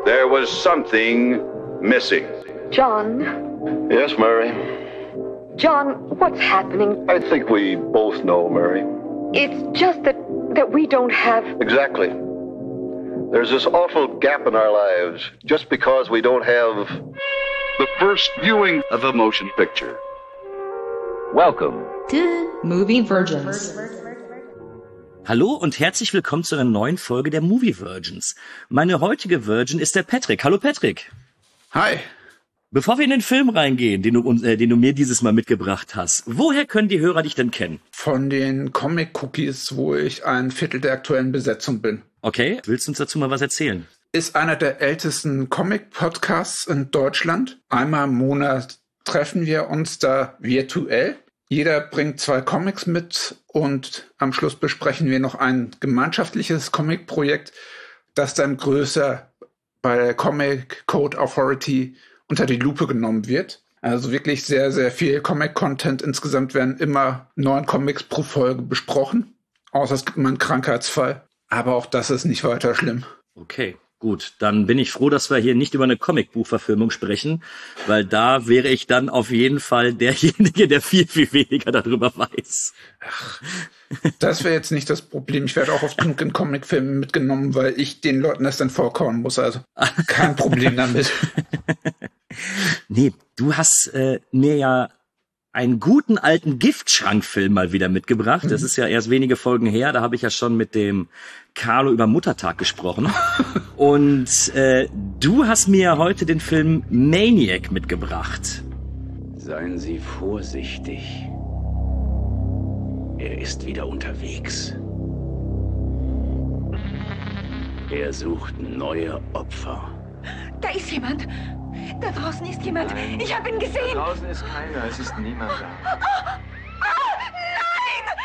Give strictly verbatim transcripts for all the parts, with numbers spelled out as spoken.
There was something missing. John? Yes, Mary? John, what's happening? I think we both know, Mary. It's just that, that we don't have... Exactly. There's this awful gap in our lives just because we don't have... The first viewing of a motion picture. Welcome to Movie Virgins. Hallo und herzlich willkommen zu einer neuen Folge der Movie Virgins. Meine heutige Virgin ist der Patrick. Hallo Patrick. Hi. Bevor wir in den Film reingehen, den du, äh, den du mir dieses Mal mitgebracht hast, woher können die Hörer dich denn kennen? Von den Comic-Cookies, wo ich ein Viertel der aktuellen Besetzung bin. Okay, willst du uns dazu mal was erzählen? Ist einer der ältesten Comic-Podcasts in Deutschland. Einmal im Monat treffen wir uns da virtuell. Jeder bringt zwei Comics mit und am Schluss besprechen wir noch ein gemeinschaftliches Comic-Projekt, das dann größer bei der Comic Code Authority unter die Lupe genommen wird. Also wirklich sehr, sehr viel Comic-Content. Insgesamt werden immer neun Comics pro Folge besprochen. Außer es gibt mal einen Krankheitsfall. Aber auch das ist nicht weiter schlimm. Okay, gut. Dann bin ich froh, dass wir hier nicht über eine Comicbuchverfilmung sprechen, weil da wäre ich dann auf jeden Fall derjenige, der viel, viel weniger darüber weiß. Ach, das wäre jetzt nicht das Problem. Ich werde auch oft genug in Comicfilmen mitgenommen, weil ich den Leuten das dann vorkauen muss. Also kein Problem damit. Nee, du hast äh, mir ja einen guten alten Giftschrankfilm mal wieder mitgebracht. Das ist ja erst wenige Folgen her. Da habe ich ja schon mit dem Carlo über Muttertag gesprochen. Und äh, du hast mir heute den Film Maniac mitgebracht. Seien Sie vorsichtig. Er ist wieder unterwegs. Er sucht neue Opfer. Da ist jemand. Da draußen ist jemand. Nein. Ich habe ihn gesehen. Da draußen ist keiner. Es ist niemand da. Oh, oh, nein!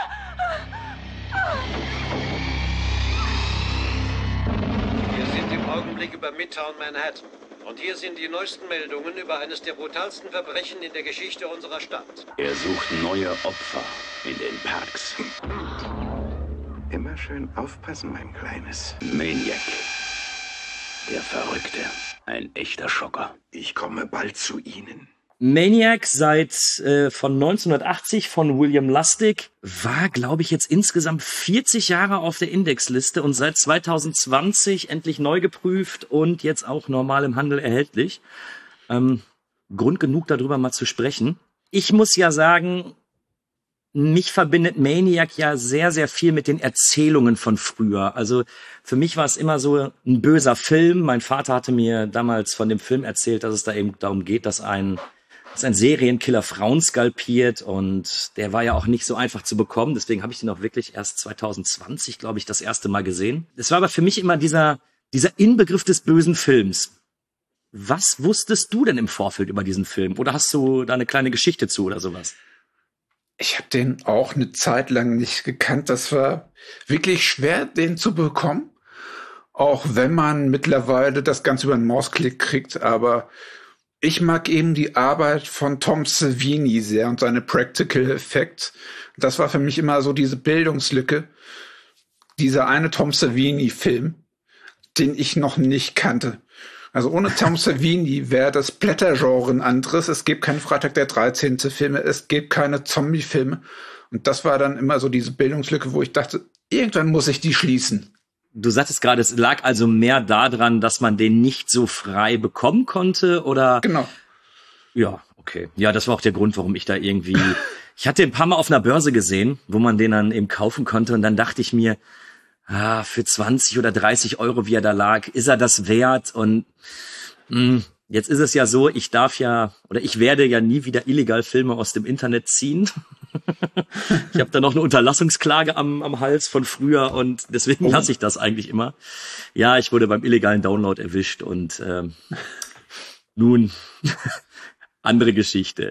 Wir sind im Augenblick über Midtown Manhattan. Und hier sind die neuesten Meldungen über eines der brutalsten Verbrechen in der Geschichte unserer Stadt. Er sucht neue Opfer in den Parks. Immer schön aufpassen, mein Kleines. Maniac. Der Verrückte. Ein echter Schocker. Ich komme bald zu Ihnen. Maniac seit äh, von neunzehnhundertachtzig von William Lustig war, glaube ich, jetzt insgesamt vierzig Jahre auf der Indexliste und seit zwanzig zwanzig endlich neu geprüft und jetzt auch normal im Handel erhältlich. Ähm, Grund genug, darüber mal zu sprechen. Ich muss ja sagen, mich verbindet Maniac ja sehr, sehr viel mit den Erzählungen von früher. Also für mich war es immer so ein böser Film. Mein Vater hatte mir damals von dem Film erzählt, dass es da eben darum geht, dass ein, dass ein Serienkiller Frauen skalpiert. Und der war ja auch nicht so einfach zu bekommen. Deswegen habe ich den auch wirklich erst zwanzig zwanzig, glaube ich, das erste Mal gesehen. Es war aber für mich immer dieser, dieser Inbegriff des bösen Films. Was wusstest du denn im Vorfeld über diesen Film? Oder hast du da eine kleine Geschichte zu oder sowas? Ich habe den auch eine Zeit lang nicht gekannt. Das war wirklich schwer, den zu bekommen. Auch wenn man mittlerweile das Ganze über einen Mausklick kriegt. Aber ich mag eben die Arbeit von Tom Savini sehr und seine Practical Effects. Das war für mich immer so diese Bildungslücke. Dieser eine Tom Savini-Film, den ich noch nicht kannte. Also ohne Tom Savini wäre das Blättergenre ein anderes. Es gibt keinen Freitag der dreizehnte Filme, es gibt keine Zombie-Filme. Und das war dann immer so diese Bildungslücke, wo ich dachte, irgendwann muss ich die schließen. Du sagtest gerade, es lag also mehr daran, dass man den nicht so frei bekommen konnte, oder? Genau. Ja, okay. Ja, das war auch der Grund, warum ich da irgendwie... Ich hatte den ein paar Mal auf einer Börse gesehen, wo man den dann eben kaufen konnte. Und dann dachte ich mir, ah, für zwanzig oder dreißig Euro, wie er da lag, ist er das wert? Und mh, jetzt ist es ja so, ich darf ja, oder ich werde ja nie wieder illegal Filme aus dem Internet ziehen. Ich habe da noch eine Unterlassungsklage am, am Hals von früher und deswegen lasse ich das eigentlich immer. Ja, ich wurde beim illegalen Download erwischt und ähm, nun, andere Geschichte.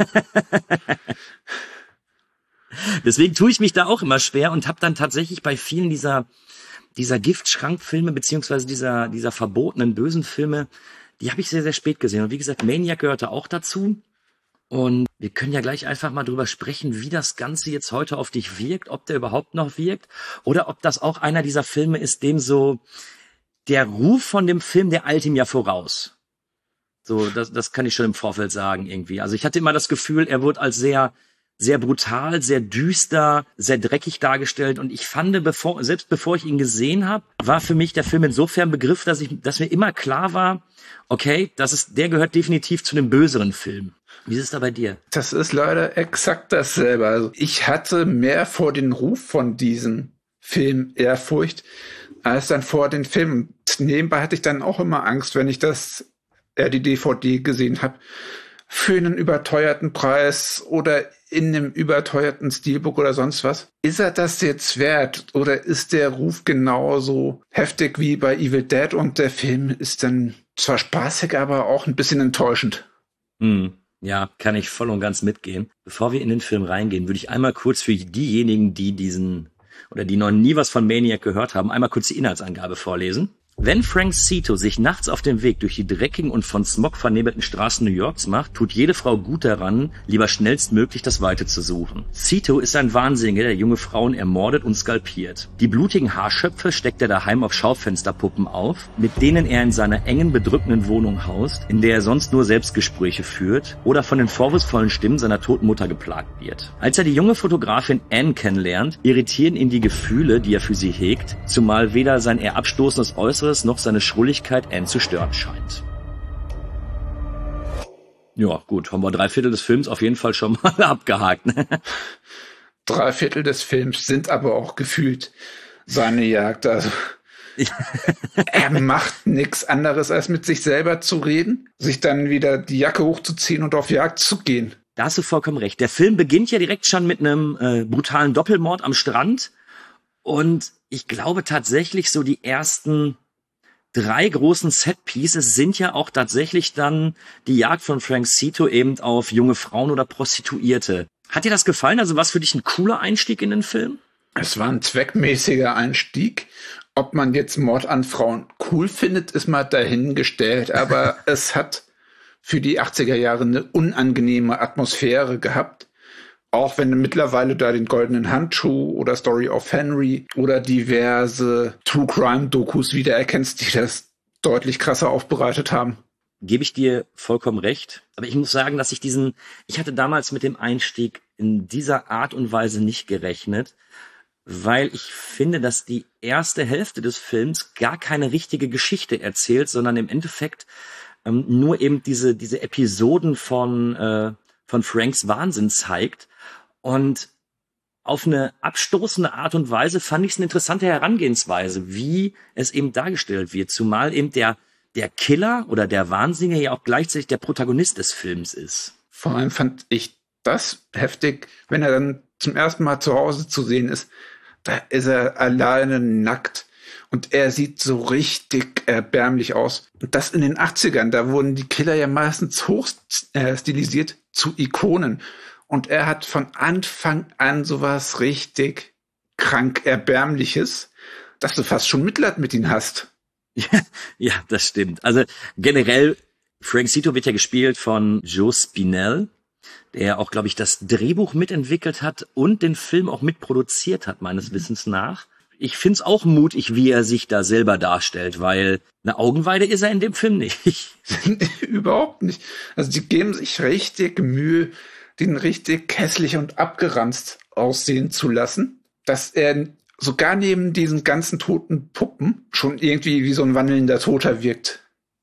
Deswegen tue ich mich da auch immer schwer und habe dann tatsächlich bei vielen dieser dieser Giftschrankfilme beziehungsweise dieser dieser verbotenen bösen Filme, die habe ich sehr, sehr spät gesehen. Und wie gesagt, Maniac gehörte auch dazu. Und wir können ja gleich einfach mal drüber sprechen, wie das Ganze jetzt heute auf dich wirkt, ob der überhaupt noch wirkt oder ob das auch einer dieser Filme ist, dem so der Ruf von dem Film, der eilt ihm ja voraus. So, das, das kann ich schon im Vorfeld sagen irgendwie. Also ich hatte immer das Gefühl, er wird als sehr, sehr brutal, sehr düster, sehr dreckig dargestellt. Und ich fand, bevor, selbst bevor ich ihn gesehen habe, war für mich der Film insofern Begriff, dass ich, dass mir immer klar war, okay, das ist, der gehört definitiv zu dem böseren Film. Wie ist es da bei dir? Das ist leider exakt dasselbe. Also ich hatte mehr vor den Ruf von diesem Film Ehrfurcht, als dann vor den Film. Nebenbei hatte ich dann auch immer Angst, wenn ich das äh, die D V D gesehen habe, für einen überteuerten Preis oder in einem überteuerten Steelbook oder sonst was. Ist er das jetzt wert oder ist der Ruf genauso heftig wie bei Evil Dead und der Film ist dann zwar spaßig, aber auch ein bisschen enttäuschend? Hm. Ja, kann ich voll und ganz mitgehen. Bevor wir in den Film reingehen, würde ich einmal kurz für diejenigen, die diesen oder die noch nie was von Maniac gehört haben, einmal kurz die Inhaltsangabe vorlesen. Wenn Frank Zito sich nachts auf den Weg durch die dreckigen und von Smog vernebelten Straßen New Yorks macht, tut jede Frau gut daran, lieber schnellstmöglich das Weite zu suchen. Zito ist ein Wahnsinniger, der junge Frauen ermordet und skalpiert. Die blutigen Haarschöpfe steckt er daheim auf Schaufensterpuppen auf, mit denen er in seiner engen, bedrückenden Wohnung haust, in der er sonst nur Selbstgespräche führt oder von den vorwurfsvollen Stimmen seiner toten Mutter geplagt wird. Als er die junge Fotografin Anne kennenlernt, irritieren ihn die Gefühle, die er für sie hegt, zumal weder sein eher abstoßendes Äußeres noch seine Schrulligkeit Anne zu stören scheint. Ja, gut, haben wir drei Viertel des Films auf jeden Fall schon mal abgehakt. Ne? Drei Viertel des Films sind aber auch gefühlt seine Jagd. Also er macht nichts anderes, als mit sich selber zu reden, sich dann wieder die Jacke hochzuziehen und auf Jagd zu gehen. Da hast du vollkommen recht. Der Film beginnt ja direkt schon mit einem äh, brutalen Doppelmord am Strand. Und ich glaube tatsächlich so die ersten drei großen Setpieces sind ja auch tatsächlich dann die Jagd von Frank Zito eben auf junge Frauen oder Prostituierte. Hat dir das gefallen? Also was für dich ein cooler Einstieg in den Film? Es war ein zweckmäßiger Einstieg. Ob man jetzt Mord an Frauen cool findet, ist mal dahingestellt. Aber es hat für die achtziger Jahre eine unangenehme Atmosphäre gehabt. Auch wenn du mittlerweile da den Goldenen Handschuh oder Story of Henry oder diverse True-Crime-Dokus wiedererkennst, die das deutlich krasser aufbereitet haben. Gebe ich dir vollkommen recht. Aber ich muss sagen, dass ich diesen, ich hatte damals mit dem Einstieg in dieser Art und Weise nicht gerechnet, weil ich finde, dass die erste Hälfte des Films gar keine richtige Geschichte erzählt, sondern im Endeffekt ähm, nur eben diese, diese Episoden von, äh, von Franks Wahnsinn zeigt. Und auf eine abstoßende Art und Weise fand ich es eine interessante Herangehensweise, wie es eben dargestellt wird. Zumal eben der, der Killer oder der Wahnsinniger ja auch gleichzeitig der Protagonist des Films ist. Vor allem fand ich das heftig, wenn er dann zum ersten Mal zu Hause zu sehen ist. Da ist er alleine nackt und er sieht so richtig erbärmlich aus. Und das in den achtzigern, da wurden die Killer ja meistens hoch äh, stilisiert zu Ikonen. Und er hat von Anfang an sowas richtig krank Erbärmliches, dass du fast schon Mitleid mit ihm hast. Ja, ja, das stimmt. Also generell, Frank Zito wird ja gespielt von Joe Spinell, der auch, glaube ich, das Drehbuch mitentwickelt hat und den Film auch mitproduziert hat, meines Wissens nach. Ich find's auch mutig, wie er sich da selber darstellt, weil eine Augenweide ist er in dem Film nicht. Überhaupt nicht. Also die geben sich richtig Mühe, den richtig hässlich und abgeranzt aussehen zu lassen, dass er sogar neben diesen ganzen toten Puppen schon irgendwie wie so ein wandelnder Toter wirkt.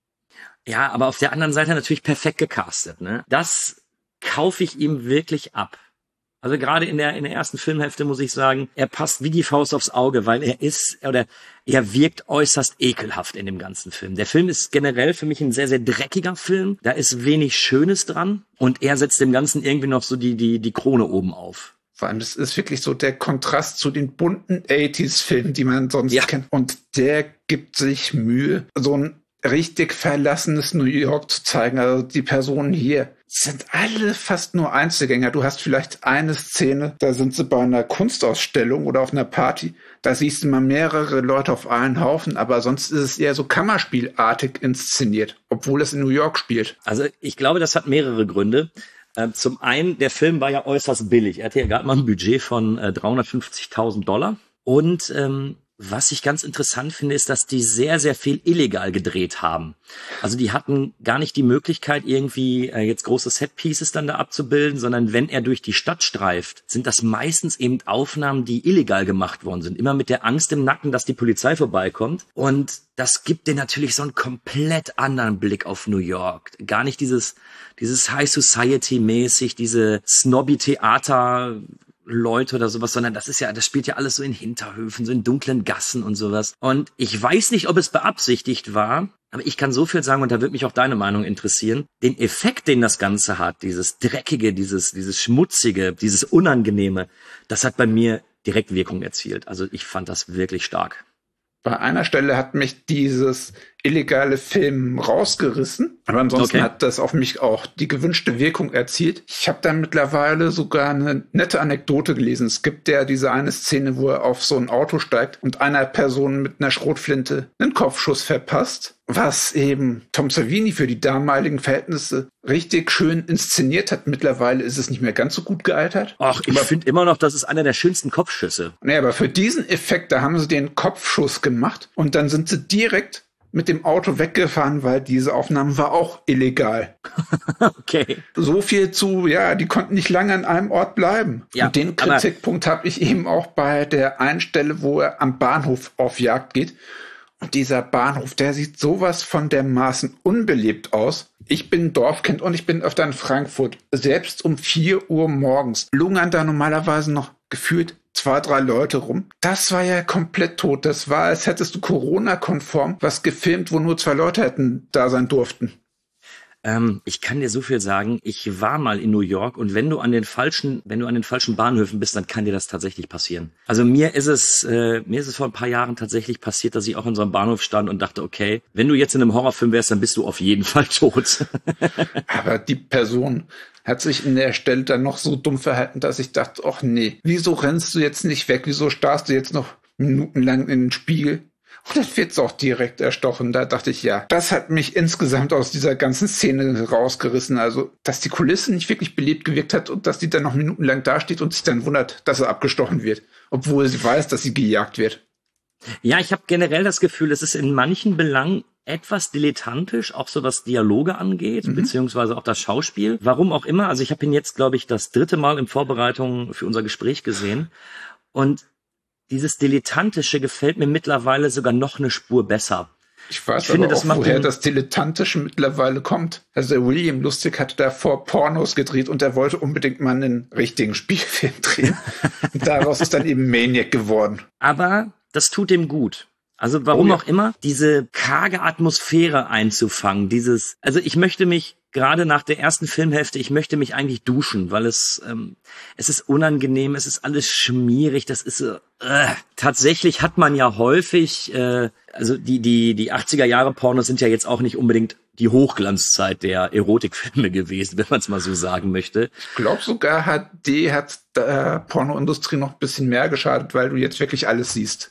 Ja, aber auf der anderen Seite natürlich perfekt gecastet, ne? Das kaufe ich ihm wirklich ab. Also gerade in der in der ersten Filmhälfte muss ich sagen, er passt wie die Faust aufs Auge, weil er ist oder er wirkt äußerst ekelhaft in dem ganzen Film. Der Film ist generell für mich ein sehr sehr dreckiger Film. Da ist wenig Schönes dran und er setzt dem Ganzen irgendwie noch so die die die Krone oben auf. Vor allem, das ist wirklich so der Kontrast zu den bunten achtziger-Filmen, die man sonst ja. kennt. Und der gibt sich Mühe, so ein richtig verlassenes New York zu zeigen. Also die Personen hier sind alle fast nur Einzelgänger. Du hast vielleicht eine Szene, da sind sie bei einer Kunstausstellung oder auf einer Party. Da siehst du mal mehrere Leute auf einen Haufen, aber sonst ist es eher so kammerspielartig inszeniert, obwohl es in New York spielt. Also ich glaube, das hat mehrere Gründe. Äh, zum einen, der Film war ja äußerst billig. Er hatte ja gerade mal ein Budget von äh, dreihundertfünfzigtausend Dollar. Und ähm, was ich ganz interessant finde, ist, dass die sehr, sehr viel illegal gedreht haben. Also die hatten gar nicht die Möglichkeit, irgendwie äh, jetzt große Setpieces dann da abzubilden, sondern wenn er durch die Stadt streift, sind das meistens eben Aufnahmen, die illegal gemacht worden sind. Immer mit der Angst im Nacken, dass die Polizei vorbeikommt. Und das gibt dir natürlich so einen komplett anderen Blick auf New York. Gar nicht dieses, dieses High Society-mäßig, diese Snobby-Theater- Leute oder sowas, sondern das ist ja, das spielt ja alles so in Hinterhöfen, so in dunklen Gassen und sowas. Und ich weiß nicht, ob es beabsichtigt war, aber ich kann so viel sagen, und da würde mich auch deine Meinung interessieren. Den Effekt, den das Ganze hat, dieses Dreckige, dieses, dieses Schmutzige, dieses Unangenehme, das hat bei mir direkt Wirkung erzielt. Also ich fand das wirklich stark. Bei einer Stelle hat mich dieses illegale Film rausgerissen, aber ansonsten okay. hat das auf mich auch die gewünschte Wirkung erzielt. Ich habe da mittlerweile sogar eine nette Anekdote gelesen. Es gibt ja diese eine Szene, wo er auf so ein Auto steigt und einer Person mit einer Schrotflinte einen Kopfschuss verpasst, was eben Tom Savini für die damaligen Verhältnisse richtig schön inszeniert hat. Mittlerweile ist es nicht mehr ganz so gut gealtert. Ach, ich finde immer noch, das ist einer der schönsten Kopfschüsse. Nee, aber für diesen Effekt, da haben sie den Kopfschuss gemacht und dann sind sie direkt mit dem Auto weggefahren, weil diese Aufnahme war auch illegal. Okay. So viel zu, ja, die konnten nicht lange an einem Ort bleiben. Ja, und den Kritikpunkt habe ich eben auch bei der einen Stelle, wo er am Bahnhof auf Jagd geht. Und dieser Bahnhof, der sieht sowas von dermaßen unbelebt aus. Ich bin Dorfkind und ich bin öfter in Frankfurt. Selbst um vier Uhr morgens lungern da normalerweise noch gefühlt zwei, drei Leute rum. Das war ja komplett tot. Das war, als hättest du Corona-konform was gefilmt, wo nur zwei Leute hätten da sein durften. Ähm, ich kann dir so viel sagen. Ich war mal in New York und wenn du an den falschen, wenn du an den falschen Bahnhöfen bist, dann kann dir das tatsächlich passieren. Also mir ist es, äh, mir ist es vor ein paar Jahren tatsächlich passiert, dass ich auch in so einem Bahnhof stand und dachte, okay, wenn du jetzt in einem Horrorfilm wärst, dann bist du auf jeden Fall tot. Aber die Person hat sich in der Stelle dann noch so dumm verhalten, dass ich dachte, ach nee, wieso rennst du jetzt nicht weg? Wieso starrst du jetzt noch minutenlang in den Spiegel? Und dann wird's auch direkt erstochen. Da dachte ich, ja, das hat mich insgesamt aus dieser ganzen Szene rausgerissen. Also, dass die Kulisse nicht wirklich belebt gewirkt hat und dass die dann noch minutenlang dasteht und sich dann wundert, dass er abgestochen wird. Obwohl sie weiß, dass sie gejagt wird. Ja, ich habe generell das Gefühl, es ist in manchen Belangen etwas dilettantisch, auch so was Dialoge angeht, mhm. beziehungsweise auch das Schauspiel. Warum auch immer. Also ich habe ihn jetzt, glaube ich, das dritte Mal in Vorbereitung für unser Gespräch gesehen. Und dieses Dilettantische gefällt mir mittlerweile sogar noch eine Spur besser. Ich weiß ich aber finde, auch, das woher das Dilettantische mittlerweile kommt. Also der William Lustig hat davor Pornos gedreht und er wollte unbedingt mal einen richtigen Spielfilm drehen. Und daraus ist dann eben Maniac geworden. Aber das tut ihm gut. Also warum oh ja. auch immer, diese karge Atmosphäre einzufangen, dieses, also ich möchte mich gerade nach der ersten Filmhälfte, ich möchte mich eigentlich duschen, weil es ähm, es ist unangenehm, es ist alles schmierig, das ist so, äh. Tatsächlich hat man ja häufig, äh, also die die die achtziger Jahre Pornos sind ja jetzt auch nicht unbedingt die Hochglanzzeit der Erotikfilme gewesen, wenn man es mal so sagen möchte. Ich glaube sogar H D hat der Pornoindustrie noch ein bisschen mehr geschadet, weil du jetzt wirklich alles siehst.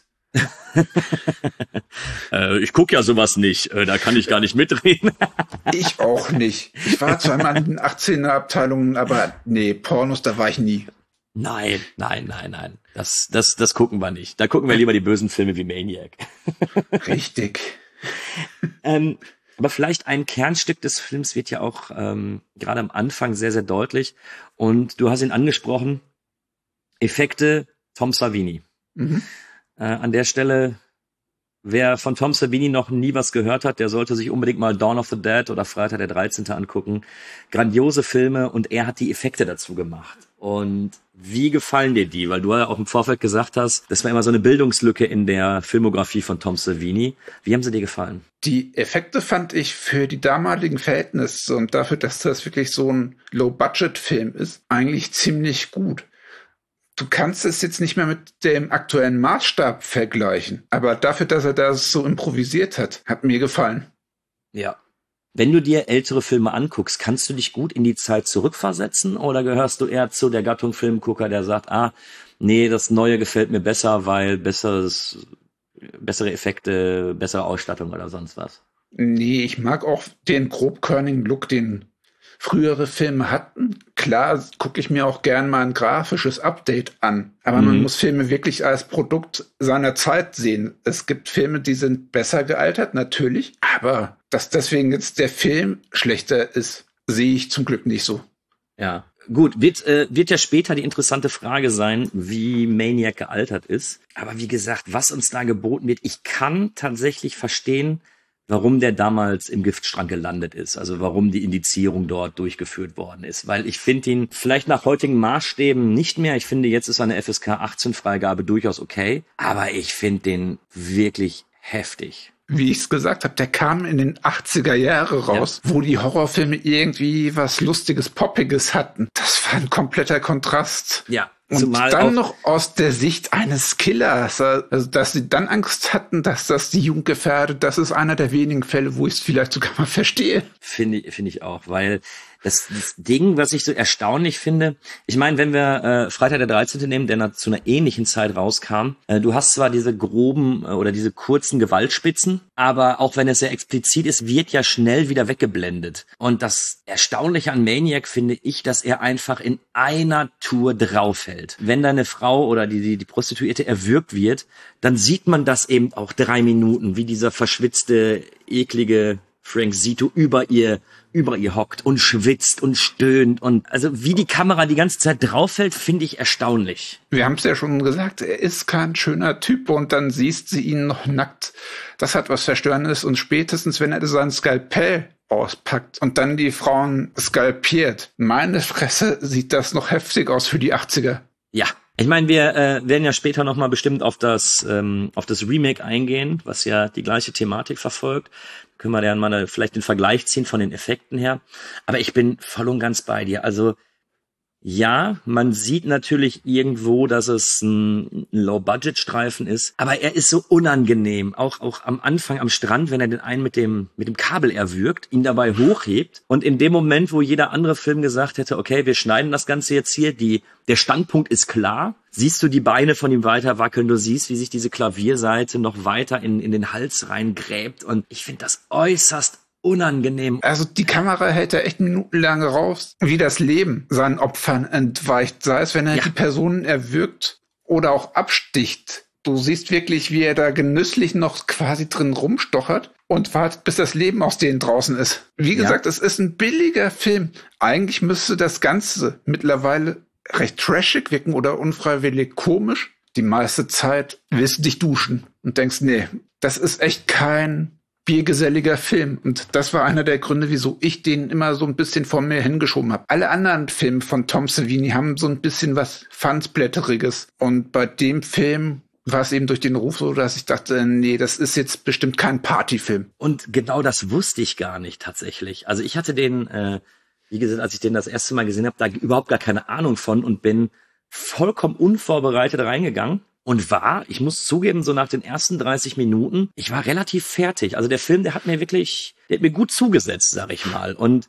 äh, ich guck ja sowas nicht, äh, da kann ich gar nicht mitreden. Ich auch nicht. Ich war zwar mal in den achtzehner Abteilungen, aber nee, Pornos, da war ich nie. Nein, nein, nein, nein. Das, das, das gucken wir nicht. Da gucken wir lieber die bösen Filme wie Maniac. Richtig. ähm, aber vielleicht ein Kernstück des Films wird ja auch ähm, gerade am Anfang sehr, sehr deutlich. Und du hast ihn angesprochen. Effekte Tom Savini. Mhm. Äh, an der Stelle, wer von Tom Savini noch nie was gehört hat, der sollte sich unbedingt mal Dawn of the Dead oder Freitag der dreizehnte angucken. Grandiose Filme und er hat die Effekte dazu gemacht. Und wie gefallen dir die? Weil du ja auch im Vorfeld gesagt hast, das war immer so eine Bildungslücke in der Filmografie von Tom Savini. Wie haben sie dir gefallen? Die Effekte fand ich für die damaligen Verhältnisse und dafür, dass das wirklich so ein Low-Budget-Film ist, eigentlich ziemlich gut. Du kannst es jetzt nicht mehr mit dem aktuellen Maßstab vergleichen, aber dafür, dass er das so improvisiert hat, hat mir gefallen. Ja. Wenn du dir ältere Filme anguckst, kannst du dich gut in die Zeit zurückversetzen oder gehörst du eher zu der Gattung Filmgucker, der sagt, ah, nee, das Neue gefällt mir besser, weil besseres, bessere Effekte, bessere Ausstattung oder sonst was? Nee, ich mag auch den grobkörnigen Look, den frühere Filme hatten. Klar gucke ich mir auch gern mal ein grafisches Update an, aber Mhm. man muss Filme wirklich als Produkt seiner Zeit sehen. Es gibt Filme, die sind besser gealtert, natürlich, aber dass deswegen jetzt der Film schlechter ist, sehe ich zum Glück nicht so. Ja, gut, wird, äh, wird ja später die interessante Frage sein, wie Maniac gealtert ist. Aber wie gesagt, was uns da geboten wird, ich kann tatsächlich verstehen, warum der damals im Giftschrank gelandet ist. Also warum die Indizierung dort durchgeführt worden ist. Weil ich finde ihn vielleicht nach heutigen Maßstäben nicht mehr. Ich finde, jetzt ist eine F S K achtzehn Freigabe durchaus okay. Aber ich finde den wirklich heftig. Wie ich es gesagt habe, der kam in den achtziger Jahre raus, ja. wo die Horrorfilme irgendwie was Lustiges, Poppiges hatten. Das war ein kompletter Kontrast. Ja. Und Zumal dann noch aus der Sicht eines Killers, also dass sie dann Angst hatten, dass das die Jugend gefährdet, das ist einer der wenigen Fälle, wo ich es vielleicht sogar mal verstehe. Finde ich, finde ich auch, weil das, das Ding, was ich so erstaunlich finde, ich meine, wenn wir äh, Freitag der dreizehnte nehmen, der zu einer ähnlichen Zeit rauskam, äh, du hast zwar diese groben äh, oder diese kurzen Gewaltspitzen, aber auch wenn es sehr explizit ist, wird ja schnell wieder weggeblendet. Und das Erstaunliche an Maniac finde ich, dass er einfach in einer Tour draufhält. Wenn da eine Frau oder die, die, die Prostituierte erwürgt wird, dann sieht man das eben auch drei Minuten, wie dieser verschwitzte, eklige Frank Zito über ihr über ihr hockt und schwitzt und stöhnt und also wie die Kamera die ganze Zeit draufhält, finde ich erstaunlich. Wir haben es ja schon gesagt, er ist kein schöner Typ und dann siehst sie ihn noch nackt. Das hat was Verstörendes und spätestens, wenn er sein Skalpell auspackt und dann die Frauen skalpiert, meine Fresse, sieht das noch heftig aus für die achtziger. Ja. Ich meine, wir äh, werden ja später nochmal bestimmt auf das ähm, auf das Remake eingehen, was ja die gleiche Thematik verfolgt. Können wir dann mal vielleicht den Vergleich ziehen von den Effekten her. Aber ich bin voll und ganz bei dir. Also ja, man sieht natürlich irgendwo, dass es ein Low-Budget-Streifen ist, aber er ist so unangenehm. Auch auch am Anfang am Strand, wenn er den einen mit dem mit dem Kabel erwürgt, ihn dabei hochhebt und in dem Moment, wo jeder andere Film gesagt hätte, okay, wir schneiden das Ganze jetzt hier, die der Standpunkt ist klar, siehst du die Beine von ihm weiter wackeln, du siehst, wie sich diese Klavierseite noch weiter in in den Hals reingräbt und ich finde das äußerst unangenehm. Also die Kamera hält da echt minutenlang raus, wie das Leben seinen Opfern entweicht. Sei es, wenn er ja. die Personen erwürgt oder auch absticht. Du siehst wirklich, wie er da genüsslich noch quasi drin rumstochert und wartet, bis das Leben aus denen draußen ist. Wie gesagt, ja. es ist ein billiger Film. Eigentlich müsste das Ganze mittlerweile recht trashig wirken oder unfreiwillig komisch. Die meiste Zeit willst du dich duschen und denkst, nee, das ist echt kein biergeselliger Film. Und das war einer der Gründe, wieso ich den immer so ein bisschen vor mir hingeschoben habe. Alle anderen Filme von Tom Savini haben so ein bisschen was Fansblätteriges. Und bei dem Film war es eben durch den Ruf so, dass ich dachte, nee, das ist jetzt bestimmt kein Partyfilm. Und genau das wusste ich gar nicht tatsächlich. Also ich hatte den, äh, wie gesagt, als ich den das erste Mal gesehen habe, da überhaupt gar keine Ahnung von und bin vollkommen unvorbereitet reingegangen. Und war, ich muss zugeben, so nach den ersten dreißig Minuten, ich war relativ fertig. Also der Film, der hat mir wirklich, der hat mir gut zugesetzt, sag ich mal. Und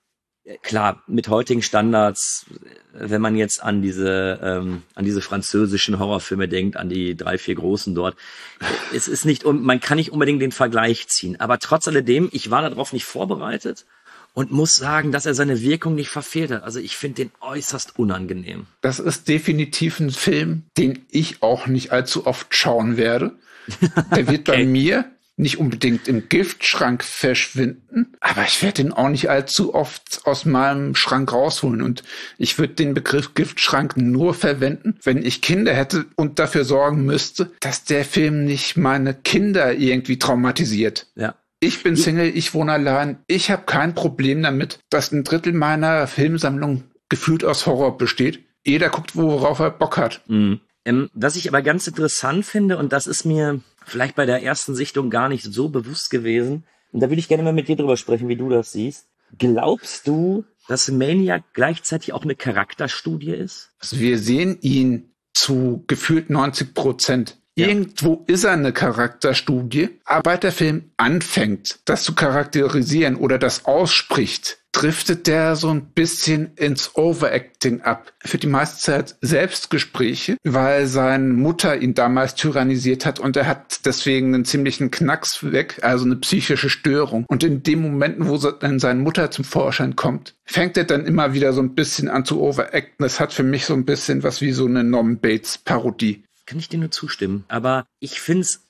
klar, mit heutigen Standards, wenn man jetzt an diese, ähm, an diese französischen Horrorfilme denkt, an die drei, vier großen dort, es ist nicht, man kann nicht unbedingt den Vergleich ziehen. Aber trotz alledem, ich war darauf nicht vorbereitet. Und muss sagen, dass er seine Wirkung nicht verfehlt hat. Also ich finde den äußerst unangenehm. Das ist definitiv ein Film, den ich auch nicht allzu oft schauen werde. Der wird okay. bei mir nicht unbedingt im Giftschrank verschwinden, aber ich werde ihn auch nicht allzu oft aus meinem Schrank rausholen. Und ich würde den Begriff Giftschrank nur verwenden, wenn ich Kinder hätte und dafür sorgen müsste, dass der Film nicht meine Kinder irgendwie traumatisiert. Ja. Ich bin Single, ich wohne allein. Ich habe kein Problem damit, dass ein Drittel meiner Filmsammlung gefühlt aus Horror besteht. Jeder guckt, worauf er Bock hat. Mhm. Ähm, was ich aber ganz interessant finde, und das ist mir vielleicht bei der ersten Sichtung gar nicht so bewusst gewesen, und da würde ich gerne mal mit dir drüber sprechen, wie du das siehst. Glaubst du, dass Maniac gleichzeitig auch eine Charakterstudie ist? Also wir sehen ihn zu gefühlt neunzig Prozent. Ja. Irgendwo ist er eine Charakterstudie, aber sobald der Film anfängt, das zu charakterisieren oder das ausspricht, driftet der so ein bisschen ins Overacting ab. Für die meiste Zeit Selbstgespräche, weil seine Mutter ihn damals tyrannisiert hat und er hat deswegen einen ziemlichen Knacks weg, also eine psychische Störung. Und in den Momenten, wo dann seine Mutter zum Vorschein kommt, fängt er dann immer wieder so ein bisschen an zu overacten. Das hat für mich so ein bisschen was wie so eine Norman Bates Parodie. Kann ich dir nur zustimmen. Aber ich finde es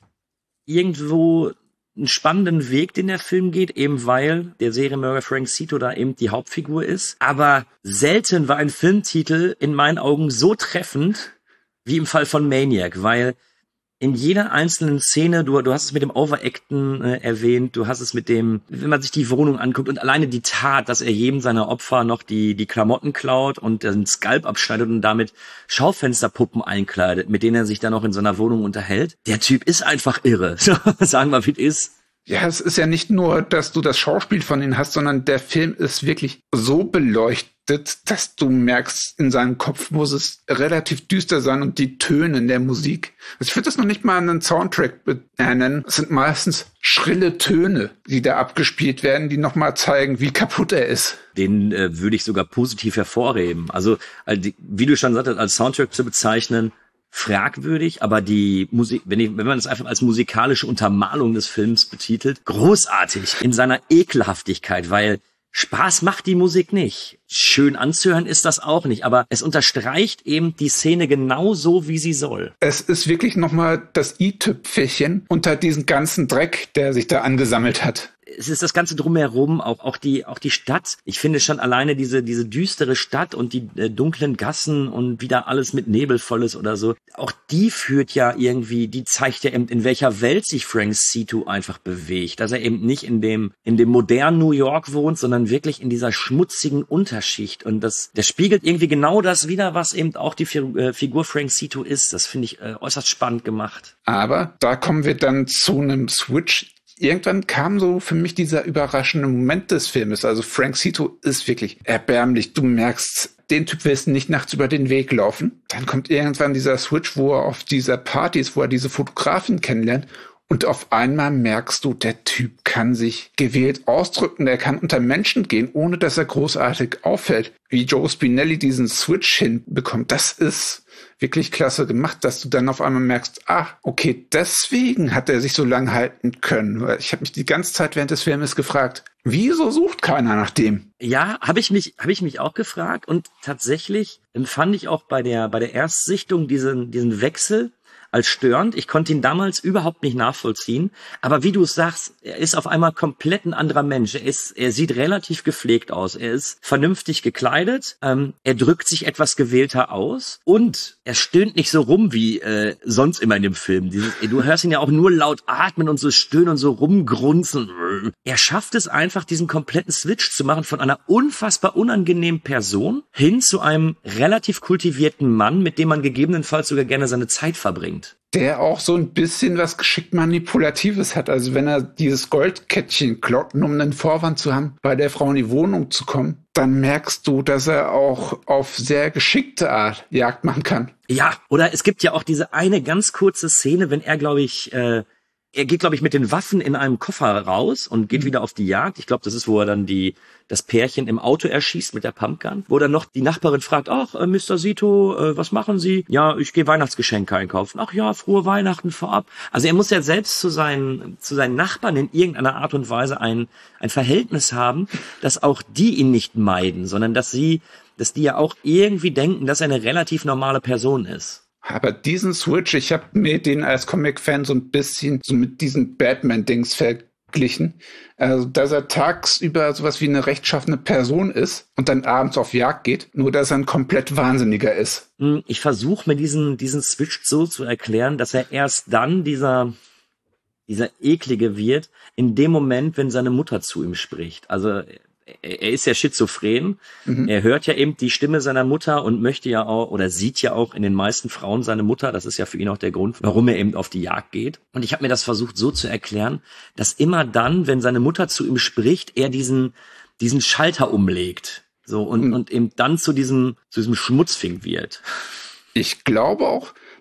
irgendwo einen spannenden Weg, den der Film geht, eben weil der Serienmörder Frank Zito da eben die Hauptfigur ist. Aber selten war ein Filmtitel in meinen Augen so treffend wie im Fall von Maniac, weil in jeder einzelnen Szene, du, du hast es mit dem Overacten äh, erwähnt, du hast es mit dem, wenn man sich die Wohnung anguckt und alleine die Tat, dass er jedem seiner Opfer noch die die Klamotten klaut und den Skalp abschneidet und damit Schaufensterpuppen einkleidet, mit denen er sich dann noch in seiner Wohnung unterhält. Der Typ ist einfach irre. Sagen wir, wie es ist. Ja, es ist ja nicht nur, dass du das Schauspiel von ihm hast, sondern der Film ist wirklich so beleuchtet, dass du merkst, in seinem Kopf muss es relativ düster sein und die Töne in der Musik. Also ich würde das noch nicht mal einen Soundtrack nennen. Es sind meistens schrille Töne, die da abgespielt werden, die nochmal zeigen, wie kaputt er ist. Den äh, würde ich sogar positiv hervorheben. Also, wie du schon sagtest, als Soundtrack zu bezeichnen, fragwürdig, aber die Musik, wenn, ich, wenn man es einfach als musikalische Untermalung des Films betitelt, großartig in seiner Ekelhaftigkeit, weil Spaß macht die Musik nicht. Schön anzuhören ist das auch nicht, aber es unterstreicht eben die Szene genau so, wie sie soll. Es ist wirklich nochmal das i-Tüpfelchen unter diesen ganzen Dreck, der sich da angesammelt hat. Es ist das Ganze drumherum, auch, auch die, auch die Stadt. Ich finde schon alleine diese, diese düstere Stadt und die äh, dunklen Gassen und wie da alles mit Nebel voll ist oder so. Auch die führt ja irgendwie, die zeigt ja eben, in welcher Welt sich Frank Zito einfach bewegt. Dass er eben nicht in dem, in dem modernen New York wohnt, sondern wirklich in dieser schmutzigen Unterschicht. Und das, das spiegelt irgendwie genau das wider, was eben auch die Figur Frank Zito ist. Das finde ich äh, äußerst spannend gemacht. Aber da kommen wir dann zu einem Switch. Irgendwann kam so für mich dieser überraschende Moment des Filmes. Also Frank Zito ist wirklich erbärmlich. Du merkst, den Typ willst du nicht nachts über den Weg laufen. Dann kommt irgendwann dieser Switch, wo er auf dieser Party ist, wo er diese Fotografin kennenlernt. Und auf einmal merkst du, der Typ kann sich gewählt ausdrücken. Der kann unter Menschen gehen, ohne dass er großartig auffällt. Wie Joe Spinelli diesen Switch hinbekommt, das ist wirklich klasse gemacht, dass du dann auf einmal merkst, ah, okay, deswegen hat er sich so lange halten können. Weil ich habe mich die ganze Zeit während des Filmes gefragt, wieso sucht keiner nach dem? Ja, habe ich mich habe ich mich auch gefragt und tatsächlich empfand ich auch bei der bei der Erstsichtung diesen diesen Wechsel als störend. Ich konnte ihn damals überhaupt nicht nachvollziehen. Aber wie du es sagst, er ist auf einmal komplett ein anderer Mensch. Er ist, er sieht relativ gepflegt aus. Er ist vernünftig gekleidet. Ähm, er drückt sich etwas gewählter aus. Und er stöhnt nicht so rum wie äh, sonst immer in dem Film. Dieses, du hörst ihn ja auch nur laut atmen und so stöhnen und so rumgrunzen. Er schafft es einfach, diesen kompletten Switch zu machen von einer unfassbar unangenehmen Person hin zu einem relativ kultivierten Mann, mit dem man gegebenenfalls sogar gerne seine Zeit verbringt. Der auch so ein bisschen was geschickt Manipulatives hat. Also wenn er dieses Goldkettchen klaut, um einen Vorwand zu haben, bei der Frau in die Wohnung zu kommen, dann merkst du, dass er auch auf sehr geschickte Art Jagd machen kann. Ja, oder es gibt ja auch diese eine ganz kurze Szene, wenn er, glaube ich, äh, er geht, glaube ich, mit den Waffen in einem Koffer raus und geht mhm. wieder auf die Jagd. Ich glaube, das ist, wo er dann die das Pärchen im Auto erschießt mit der Pumpgun, wo dann noch die Nachbarin fragt, ach, äh, Mister Zito, äh, was machen Sie? Ja, ich gehe Weihnachtsgeschenke einkaufen. Ach ja, frohe Weihnachten vorab. Also er muss ja selbst zu seinen zu seinen Nachbarn in irgendeiner Art und Weise ein ein Verhältnis haben, dass auch die ihn nicht meiden, sondern dass sie, dass die ja auch irgendwie denken, dass er eine relativ normale Person ist. Aber diesen Switch, ich habe mir den als Comic-Fan so ein bisschen so mit diesen Batman-Dings verglichen. Also, dass er tagsüber sowas wie eine rechtschaffene Person ist und dann abends auf Jagd geht, nur dass er ein komplett Wahnsinniger ist. Ich versuche mir diesen diesen Switch so zu erklären, dass er erst dann dieser dieser Eklige wird, in dem Moment, wenn seine Mutter zu ihm spricht. Also er ist ja schizophren. Mhm. Er hört ja eben die Stimme seiner Mutter und möchte ja auch oder sieht ja auch in den meisten Frauen seine Mutter. Das ist ja für ihn auch der Grund, warum er eben auf die Jagd geht. Und ich habe mir das versucht so zu erklären, dass immer dann, wenn seine Mutter zu ihm spricht, er diesen diesen Schalter umlegt. So und mhm. und eben dann zu diesem zu diesem Schmutzfink wird. Ich glaube auch,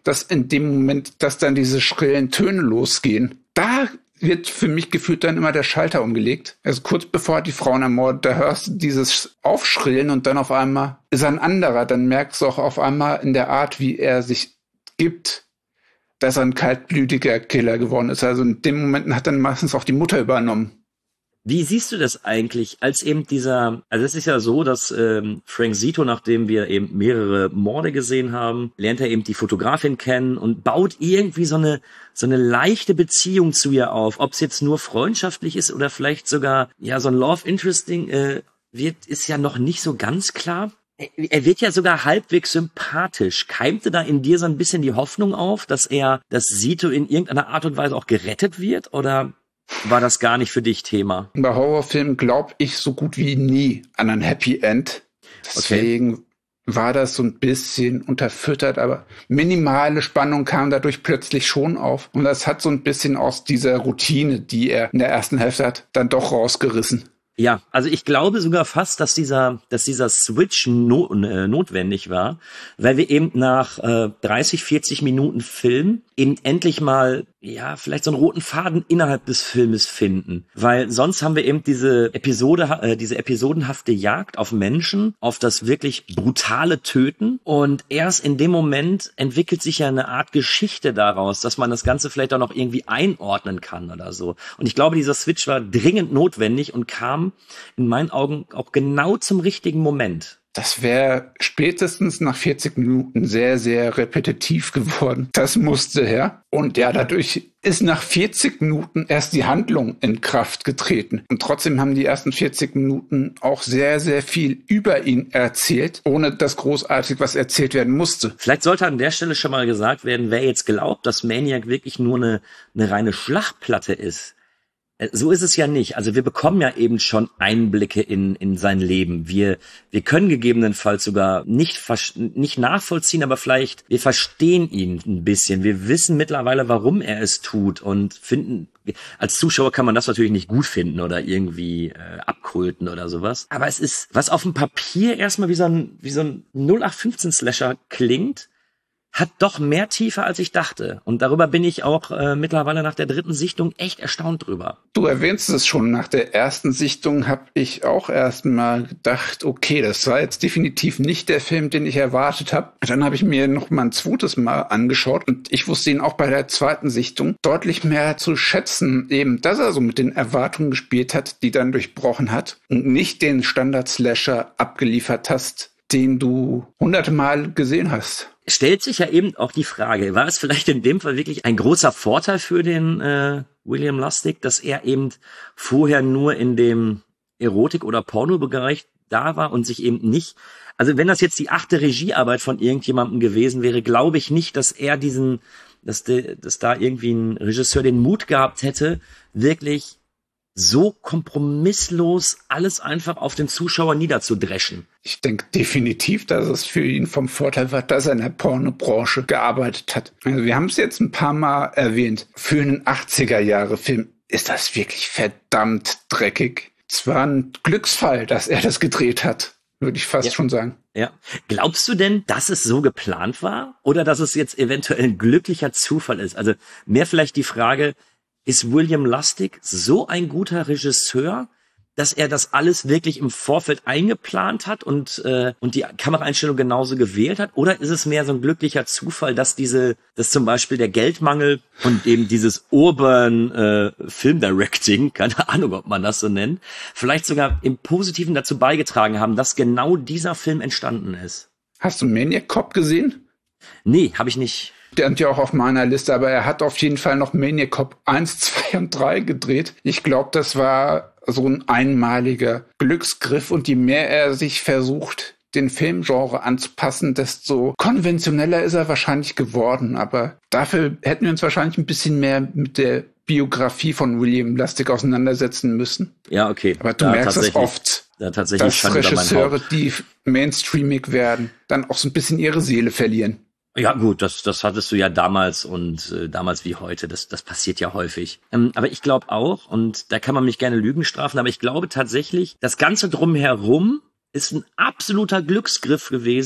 dass in dem Moment, dass dann diese schrillen Töne losgehen, da wird für mich gefühlt dann immer der Schalter umgelegt. Also kurz bevor die Frauen ermordet, da hörst du dieses Aufschrillen und dann auf einmal ist er ein anderer. Dann merkst du auch auf einmal in der Art, wie er sich gibt, dass er ein kaltblütiger Killer geworden ist. Also in dem Moment hat dann meistens auch die Mutter übernommen. Wie siehst du das eigentlich, als eben dieser, also es ist ja so, dass ähm, Frank Zito, nachdem wir eben mehrere Morde gesehen haben, lernt er eben die Fotografin kennen und baut irgendwie so eine so eine leichte Beziehung zu ihr auf. Ob es jetzt nur freundschaftlich ist oder vielleicht sogar ja so ein Love Interesting äh, wird, ist ja noch nicht so ganz klar. Er wird ja sogar halbwegs sympathisch. Keimte da in dir so ein bisschen die Hoffnung auf, dass er, dass Zito in irgendeiner Art und Weise auch gerettet wird, oder war das gar nicht für dich Thema? Bei Horrorfilmen glaube ich so gut wie nie an ein Happy End. Deswegen okay. war das so ein bisschen unterfüttert, aber minimale Spannung kam dadurch plötzlich schon auf. Und das hat so ein bisschen aus dieser Routine, die er in der ersten Hälfte hat, dann doch rausgerissen. Ja, also ich glaube sogar fast, dass dieser, dass dieser Switch no, äh, notwendig war, weil wir eben nach äh, dreißig, vierzig Minuten Film eben endlich mal, ja, vielleicht so einen roten Faden innerhalb des Filmes finden. Weil sonst haben wir eben diese Episode, äh, diese episodenhafte Jagd auf Menschen, auf das wirklich brutale Töten. Und erst in dem Moment entwickelt sich ja eine Art Geschichte daraus, dass man das Ganze vielleicht auch noch irgendwie einordnen kann oder so. Und ich glaube, dieser Switch war dringend notwendig und kam in meinen Augen auch genau zum richtigen Moment. Das wäre spätestens nach vierzig Minuten sehr, sehr repetitiv geworden. Das musste her. Und ja, dadurch ist nach vierzig Minuten erst die Handlung in Kraft getreten. Und trotzdem haben die ersten vierzig Minuten auch sehr, sehr viel über ihn erzählt, ohne dass großartig was erzählt werden musste. Vielleicht sollte an der Stelle schon mal gesagt werden, wer jetzt glaubt, dass Maniac wirklich nur eine, eine reine Schlachtplatte ist. So ist es ja nicht. Also wir bekommen ja eben schon Einblicke in in sein Leben. Wir wir können gegebenenfalls sogar nicht nicht nachvollziehen, aber vielleicht wir verstehen ihn ein bisschen. Wir wissen mittlerweile, warum er es tut und finden, als Zuschauer kann man das natürlich nicht gut finden oder irgendwie äh, abkulten oder sowas. Aber es ist, was auf dem Papier erstmal wie so ein wie so ein null acht fünfzehn Slasher klingt, hat doch mehr Tiefe, als ich dachte. Und darüber bin ich auch äh, mittlerweile nach der dritten Sichtung echt erstaunt drüber. Du erwähnst es schon, nach der ersten Sichtung habe ich auch erstmal gedacht, okay, das war jetzt definitiv nicht der Film, den ich erwartet habe. Dann habe ich mir noch mal ein zweites Mal angeschaut und ich wusste ihn auch bei der zweiten Sichtung deutlich mehr zu schätzen, eben, dass er so mit den Erwartungen gespielt hat, die dann durchbrochen hat und nicht den Standard-Slasher abgeliefert hast, den du hunderte Mal gesehen hast. Stellt sich ja eben auch die Frage, war es vielleicht in dem Fall wirklich ein großer Vorteil für den äh, William Lustig, dass er eben vorher nur in dem Erotik- oder Pornobereich da war und sich eben nicht, also wenn das jetzt die achte Regiearbeit von irgendjemandem gewesen wäre, glaube ich nicht, dass er diesen, dass, de, dass da irgendwie ein Regisseur den Mut gehabt hätte, wirklich so kompromisslos alles einfach auf den Zuschauer niederzudreschen. Ich denke definitiv, dass es für ihn vom Vorteil war, dass er in der Pornobranche gearbeitet hat. Also wir haben es jetzt ein paar Mal erwähnt. Für einen achtziger-Jahre-Film ist das wirklich verdammt dreckig. Es war ein Glücksfall, dass er das gedreht hat, würde ich fast ja. schon sagen. Ja. Glaubst du denn, dass es so geplant war? Oder dass es jetzt eventuell ein glücklicher Zufall ist? Also mehr vielleicht die Frage, ist William Lustig so ein guter Regisseur, dass er das alles wirklich im Vorfeld eingeplant hat und äh, und die Kameraeinstellung genauso gewählt hat? Oder ist es mehr so ein glücklicher Zufall, dass diese, dass zum Beispiel der Geldmangel und eben dieses Urban äh, Filmdirecting, keine Ahnung, ob man das so nennt, vielleicht sogar im Positiven dazu beigetragen haben, dass genau dieser Film entstanden ist? Hast du Maniac Cop gesehen? Nee, habe ich nicht. Der ist ja auch auf meiner Liste, aber er hat auf jeden Fall noch Maniac Cop eins, zwei und drei gedreht. Ich glaube, das war so ein einmaliger Glücksgriff und je mehr er sich versucht, den Filmgenre anzupassen, desto konventioneller ist er wahrscheinlich geworden. Aber dafür hätten wir uns wahrscheinlich ein bisschen mehr mit der Biografie von William Lustig auseinandersetzen müssen. Ja, okay. Aber du da merkst es oft, da tatsächlich dass Regisseure, die mainstreamig werden, dann auch so ein bisschen ihre Seele verlieren. Ja gut, das das hattest du ja damals und äh, damals wie heute, das das passiert ja häufig. Ähm, aber ich glaube auch, und da kann man mich gerne Lügen strafen, aber ich glaube tatsächlich, das Ganze drumherum ist ein absoluter Glücksgriff gewesen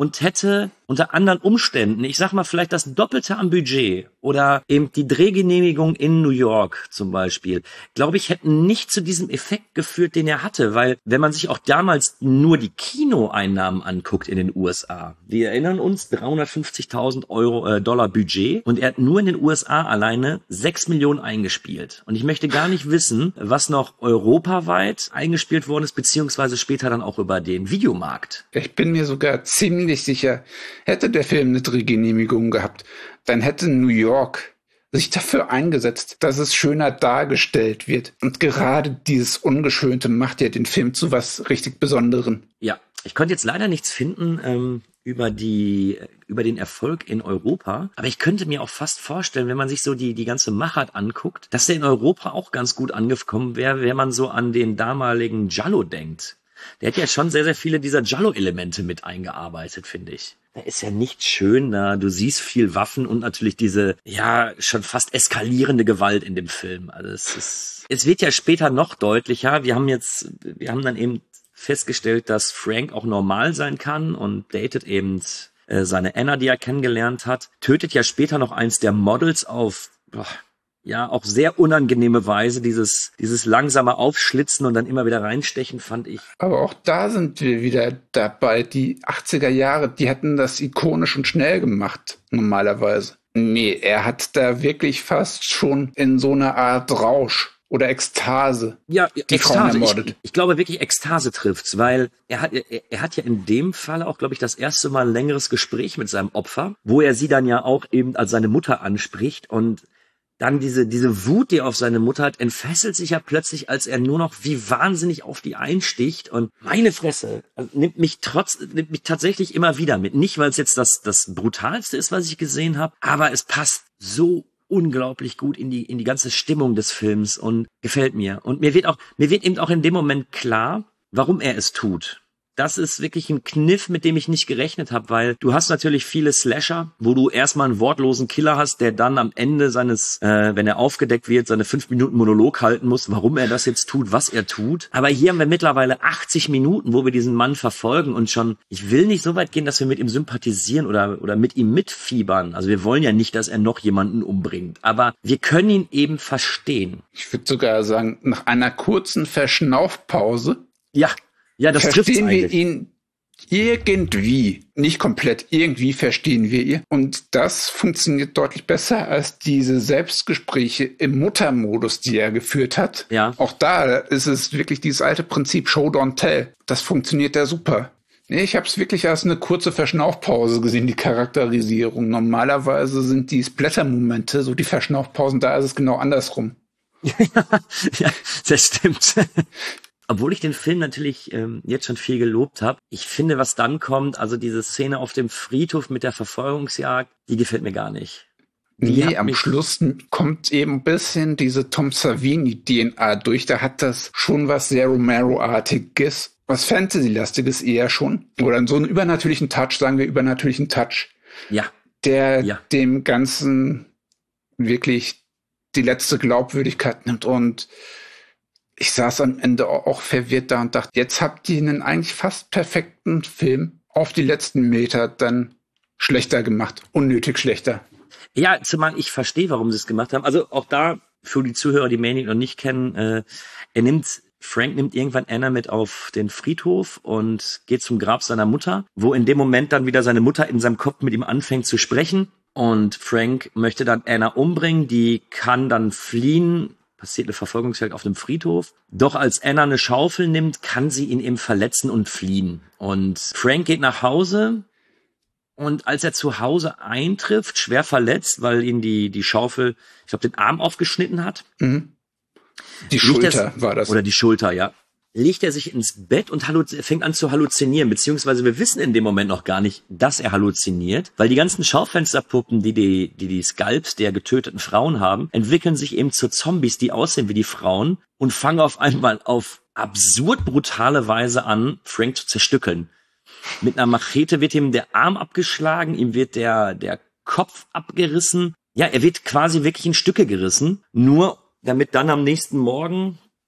und hätte unter anderen Umständen, ich sag mal vielleicht das Doppelte am Budget oder eben die Drehgenehmigung in New York zum Beispiel, glaube ich, hätten nicht zu diesem Effekt geführt, den er hatte, weil wenn man sich auch damals nur die Kinoeinnahmen anguckt in den U S A, wir erinnern uns, dreihundertfünfzigtausend Euro, äh, Dollar Budget und er hat nur in den U S A alleine sechs Millionen eingespielt. Und ich möchte gar nicht wissen, was noch europaweit eingespielt worden ist, beziehungsweise später dann auch über den Videomarkt. Ich bin mir sogar ziemlich sicher, hätte der Film eine Drehgenehmigung gehabt, dann hätte New York sich dafür eingesetzt, dass es schöner dargestellt wird. Und gerade dieses Ungeschönte macht ja den Film zu was richtig Besonderem. Ja, ich konnte jetzt leider nichts finden ähm, über die über den Erfolg in Europa, aber ich könnte mir auch fast vorstellen, wenn man sich so die die ganze Machart anguckt, dass der in Europa auch ganz gut angekommen wäre, wenn man so an den damaligen Giallo denkt. Der hat ja schon sehr, sehr viele dieser Giallo-Elemente mit eingearbeitet, finde ich. Da ist ja nichts schöner. Du siehst viel Waffen und natürlich diese, ja, schon fast eskalierende Gewalt in dem Film. Also es ist, es wird ja später noch deutlicher. Wir haben jetzt, wir haben dann eben festgestellt, dass Frank auch normal sein kann und datet eben äh, seine Anna, die er kennengelernt hat. Tötet ja später noch eins der Models auf, boah, ja, auch sehr unangenehme Weise, dieses, dieses langsame Aufschlitzen und dann immer wieder reinstechen, fand ich. Aber auch da sind wir wieder dabei. Die achtziger Jahre, die hätten das ikonisch und schnell gemacht, normalerweise. Nee, er hat da wirklich fast schon in so einer Art Rausch oder Ekstase ja, die Ekstase. Frauen ermordet. Ich, ich glaube wirklich, Ekstase trifft's, weil er hat, er, er hat ja in dem Fall auch, glaube ich, das erste Mal ein längeres Gespräch mit seinem Opfer, wo er sie dann ja auch eben als seine Mutter anspricht und dann diese, diese Wut, die er auf seine Mutter hat, entfesselt sich ja plötzlich, als er nur noch wie wahnsinnig auf die einsticht. Und meine Fresse, also nimmt mich trotz, nimmt mich tatsächlich immer wieder mit. Nicht, weil es jetzt das, das Brutalste ist, was ich gesehen habe, aber es passt so unglaublich gut in die, in die ganze Stimmung des Films und gefällt mir. Und mir wird auch, mir wird eben auch in dem Moment klar, warum er es tut. Das ist wirklich ein Kniff, mit dem ich nicht gerechnet habe, weil du hast natürlich viele Slasher, wo du erstmal einen wortlosen Killer hast, der dann am Ende seines, äh, wenn er aufgedeckt wird, seine fünf Minuten Monolog halten muss, warum er das jetzt tut, was er tut. Aber hier haben wir mittlerweile achtzig Minuten, wo wir diesen Mann verfolgen und schon, ich will nicht so weit gehen, dass wir mit ihm sympathisieren oder, oder mit ihm mitfiebern. Also wir wollen ja nicht, dass er noch jemanden umbringt, aber wir können ihn eben verstehen. Ich würde sogar sagen, nach einer kurzen Verschnaufpause. Ja. Ja, das verstehen wir ihn irgendwie, nicht komplett, irgendwie verstehen wir ihn. Und das funktioniert deutlich besser als diese Selbstgespräche im Muttermodus, die er geführt hat. Ja. Auch da ist es wirklich dieses alte Prinzip Show, don't tell. Das funktioniert ja super. Nee, ich habe es wirklich als eine kurze Verschnaufpause gesehen, die Charakterisierung. Normalerweise sind die Splatter-Momente, so die Verschnaufpausen, da ist es genau andersrum. Ja, das stimmt. Obwohl ich den Film natürlich ähm, jetzt schon viel gelobt habe, ich finde, was dann kommt, also diese Szene auf dem Friedhof mit der Verfolgungsjagd, die gefällt mir gar nicht. Die nee, am Schluss kommt eben ein bisschen diese Tom Savini-D N A durch. Da hat das schon was sehr Romero-artiges, was Fantasy-lastiges eher schon. Oder so einen übernatürlichen Touch, sagen wir übernatürlichen Touch. Ja. Der ja. dem Ganzen wirklich die letzte Glaubwürdigkeit nimmt. Und ich saß am Ende auch verwirrt da und dachte, jetzt habt ihr einen eigentlich fast perfekten Film auf die letzten Meter dann schlechter gemacht. Unnötig schlechter. Ja, zumal ich verstehe, warum sie es gemacht haben. Also auch da, für die Zuhörer, die Maniac noch nicht kennen, äh, er nimmt, Frank nimmt irgendwann Anna mit auf den Friedhof und geht zum Grab seiner Mutter, wo in dem Moment dann wieder seine Mutter in seinem Kopf mit ihm anfängt zu sprechen. Und Frank möchte dann Anna umbringen, die kann dann fliehen. Passiert eine Verfolgungsjagd auf dem Friedhof. Doch als Anna eine Schaufel nimmt, kann sie ihn eben verletzen und fliehen. Und Frank geht nach Hause und als er zu Hause eintrifft, schwer verletzt, weil ihn die, die Schaufel, ich glaube, den Arm aufgeschnitten hat. Mhm. Die Schulter war das. Oder die Schulter, ja. Legt er sich ins Bett und halluz- fängt an zu halluzinieren, beziehungsweise wir wissen in dem Moment noch gar nicht, dass er halluziniert, weil die ganzen Schaufensterpuppen, die die, die, die Skalps der getöteten Frauen haben, entwickeln sich eben zu Zombies, die aussehen wie die Frauen und fangen auf einmal auf absurd brutale Weise an, Frank zu zerstückeln. Mit einer Machete wird ihm der Arm abgeschlagen, ihm wird der, der Kopf abgerissen. Ja, er wird quasi wirklich in Stücke gerissen, nur damit dann am nächsten Morgen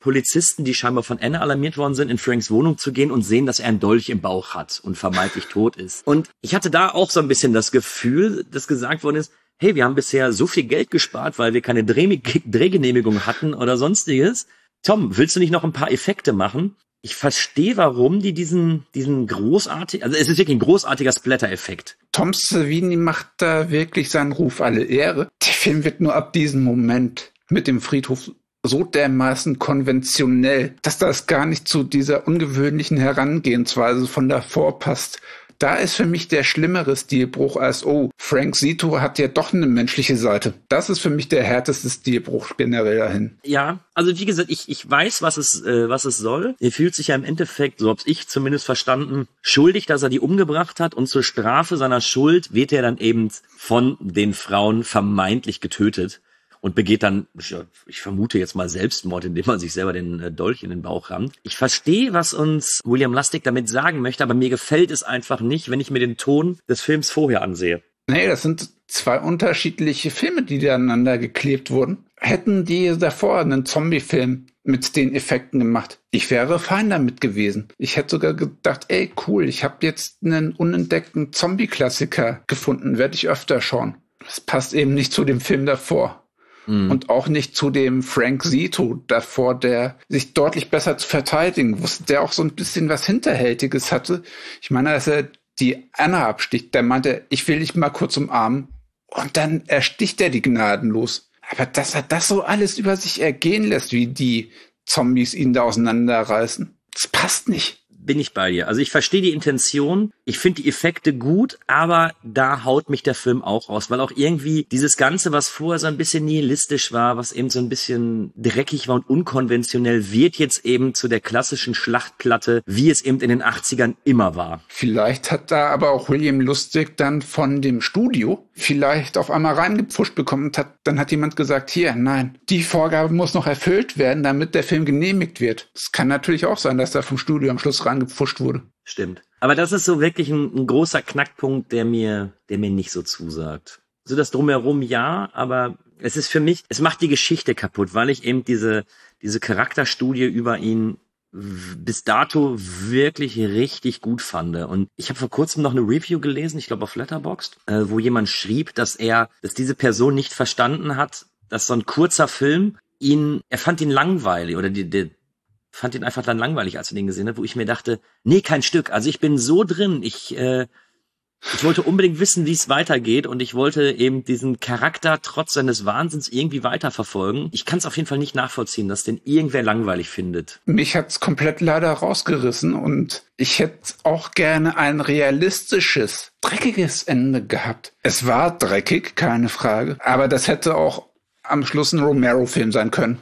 Polizisten, die scheinbar von Anna alarmiert worden sind, in Franks Wohnung zu gehen und sehen, dass er einen Dolch im Bauch hat und vermeintlich tot ist. Und ich hatte da auch so ein bisschen das Gefühl, dass gesagt worden ist, hey, wir haben bisher so viel Geld gespart, weil wir keine Dreh- Drehgenehmigung hatten oder sonstiges. Tom, willst du nicht noch ein paar Effekte machen? Ich verstehe, warum die diesen diesen großartigen, also es ist wirklich ein großartiger Splatter-Effekt. Tom Savini macht da wirklich seinen Ruf alle Ehre. Der Film wird nur ab diesem Moment mit dem Friedhof so dermaßen konventionell, dass das gar nicht zu dieser ungewöhnlichen Herangehensweise von davor passt. Da ist für mich der schlimmere Stilbruch als, oh, Frank Zito hat ja doch eine menschliche Seite. Das ist für mich der härteste Stilbruch generell dahin. Ja, also wie gesagt, ich ich weiß, was es äh, was es soll. Er fühlt sich ja im Endeffekt, so hab's ich zumindest verstanden, schuldig, dass er die umgebracht hat, und zur Strafe seiner Schuld wird er dann eben von den Frauen vermeintlich getötet und begeht dann, ich vermute jetzt mal Selbstmord, indem man sich selber den Dolch in den Bauch rammt. Ich verstehe, was uns William Lustig damit sagen möchte, aber mir gefällt es einfach nicht, wenn ich mir den Ton des Films vorher ansehe. Nee, das sind zwei unterschiedliche Filme, die aneinander geklebt wurden. Hätten die davor einen Zombie-Film mit den Effekten gemacht, ich wäre fein damit gewesen. Ich hätte sogar gedacht, ey, cool, ich habe jetzt einen unentdeckten Zombie-Klassiker gefunden, werde ich öfter schauen. Das passt eben nicht zu dem Film davor. Mhm. Und auch nicht zu dem Frank Zito davor, der sich deutlich besser zu verteidigen wusste, der auch so ein bisschen was Hinterhältiges hatte. Ich meine, als er die Anna absticht, der meinte, ich will dich mal kurz umarmen, und dann ersticht er die gnadenlos. Aber dass er das so alles über sich ergehen lässt, wie die Zombies ihn da auseinanderreißen, das passt nicht. Bin ich bei dir. Also ich verstehe die Intention, ich finde die Effekte gut, aber da haut mich der Film auch raus, weil auch irgendwie dieses Ganze, was vorher so ein bisschen nihilistisch war, was eben so ein bisschen dreckig war und unkonventionell, wird jetzt eben zu der klassischen Schlachtplatte, wie es eben in den achtzigern immer war. Vielleicht hat da aber auch William Lustig dann von dem Studio vielleicht auf einmal reingepfuscht bekommen und hat, dann hat jemand gesagt, hier, nein, die Vorgabe muss noch erfüllt werden, damit der Film genehmigt wird. Es kann natürlich auch sein, dass da vom Studio am Schluss reingepfuscht wurde. Stimmt. Aber das ist so wirklich ein, ein großer Knackpunkt, der mir, der mir nicht so zusagt. So das Drumherum ja, aber es ist für mich, es macht die Geschichte kaputt, weil ich eben diese, diese Charakterstudie über ihn bis dato wirklich richtig gut fand. Und ich habe vor kurzem noch eine Review gelesen, ich glaube auf Letterboxd, äh, wo jemand schrieb, dass er, dass diese Person nicht verstanden hat, dass so ein kurzer Film ihn, er fand ihn langweilig oder die, die fand ihn einfach dann langweilig, als er den gesehen hat, wo ich mir dachte, nee, kein Stück. Also ich bin so drin, ich äh, ich wollte unbedingt wissen, wie es weitergeht, und ich wollte eben diesen Charakter trotz seines Wahnsinns irgendwie weiterverfolgen. Ich kann es auf jeden Fall nicht nachvollziehen, dass den irgendwer langweilig findet. Mich hat's komplett leider rausgerissen, und ich hätte auch gerne ein realistisches, dreckiges Ende gehabt. Es war dreckig, keine Frage, aber das hätte auch am Schluss ein Romero-Film sein können.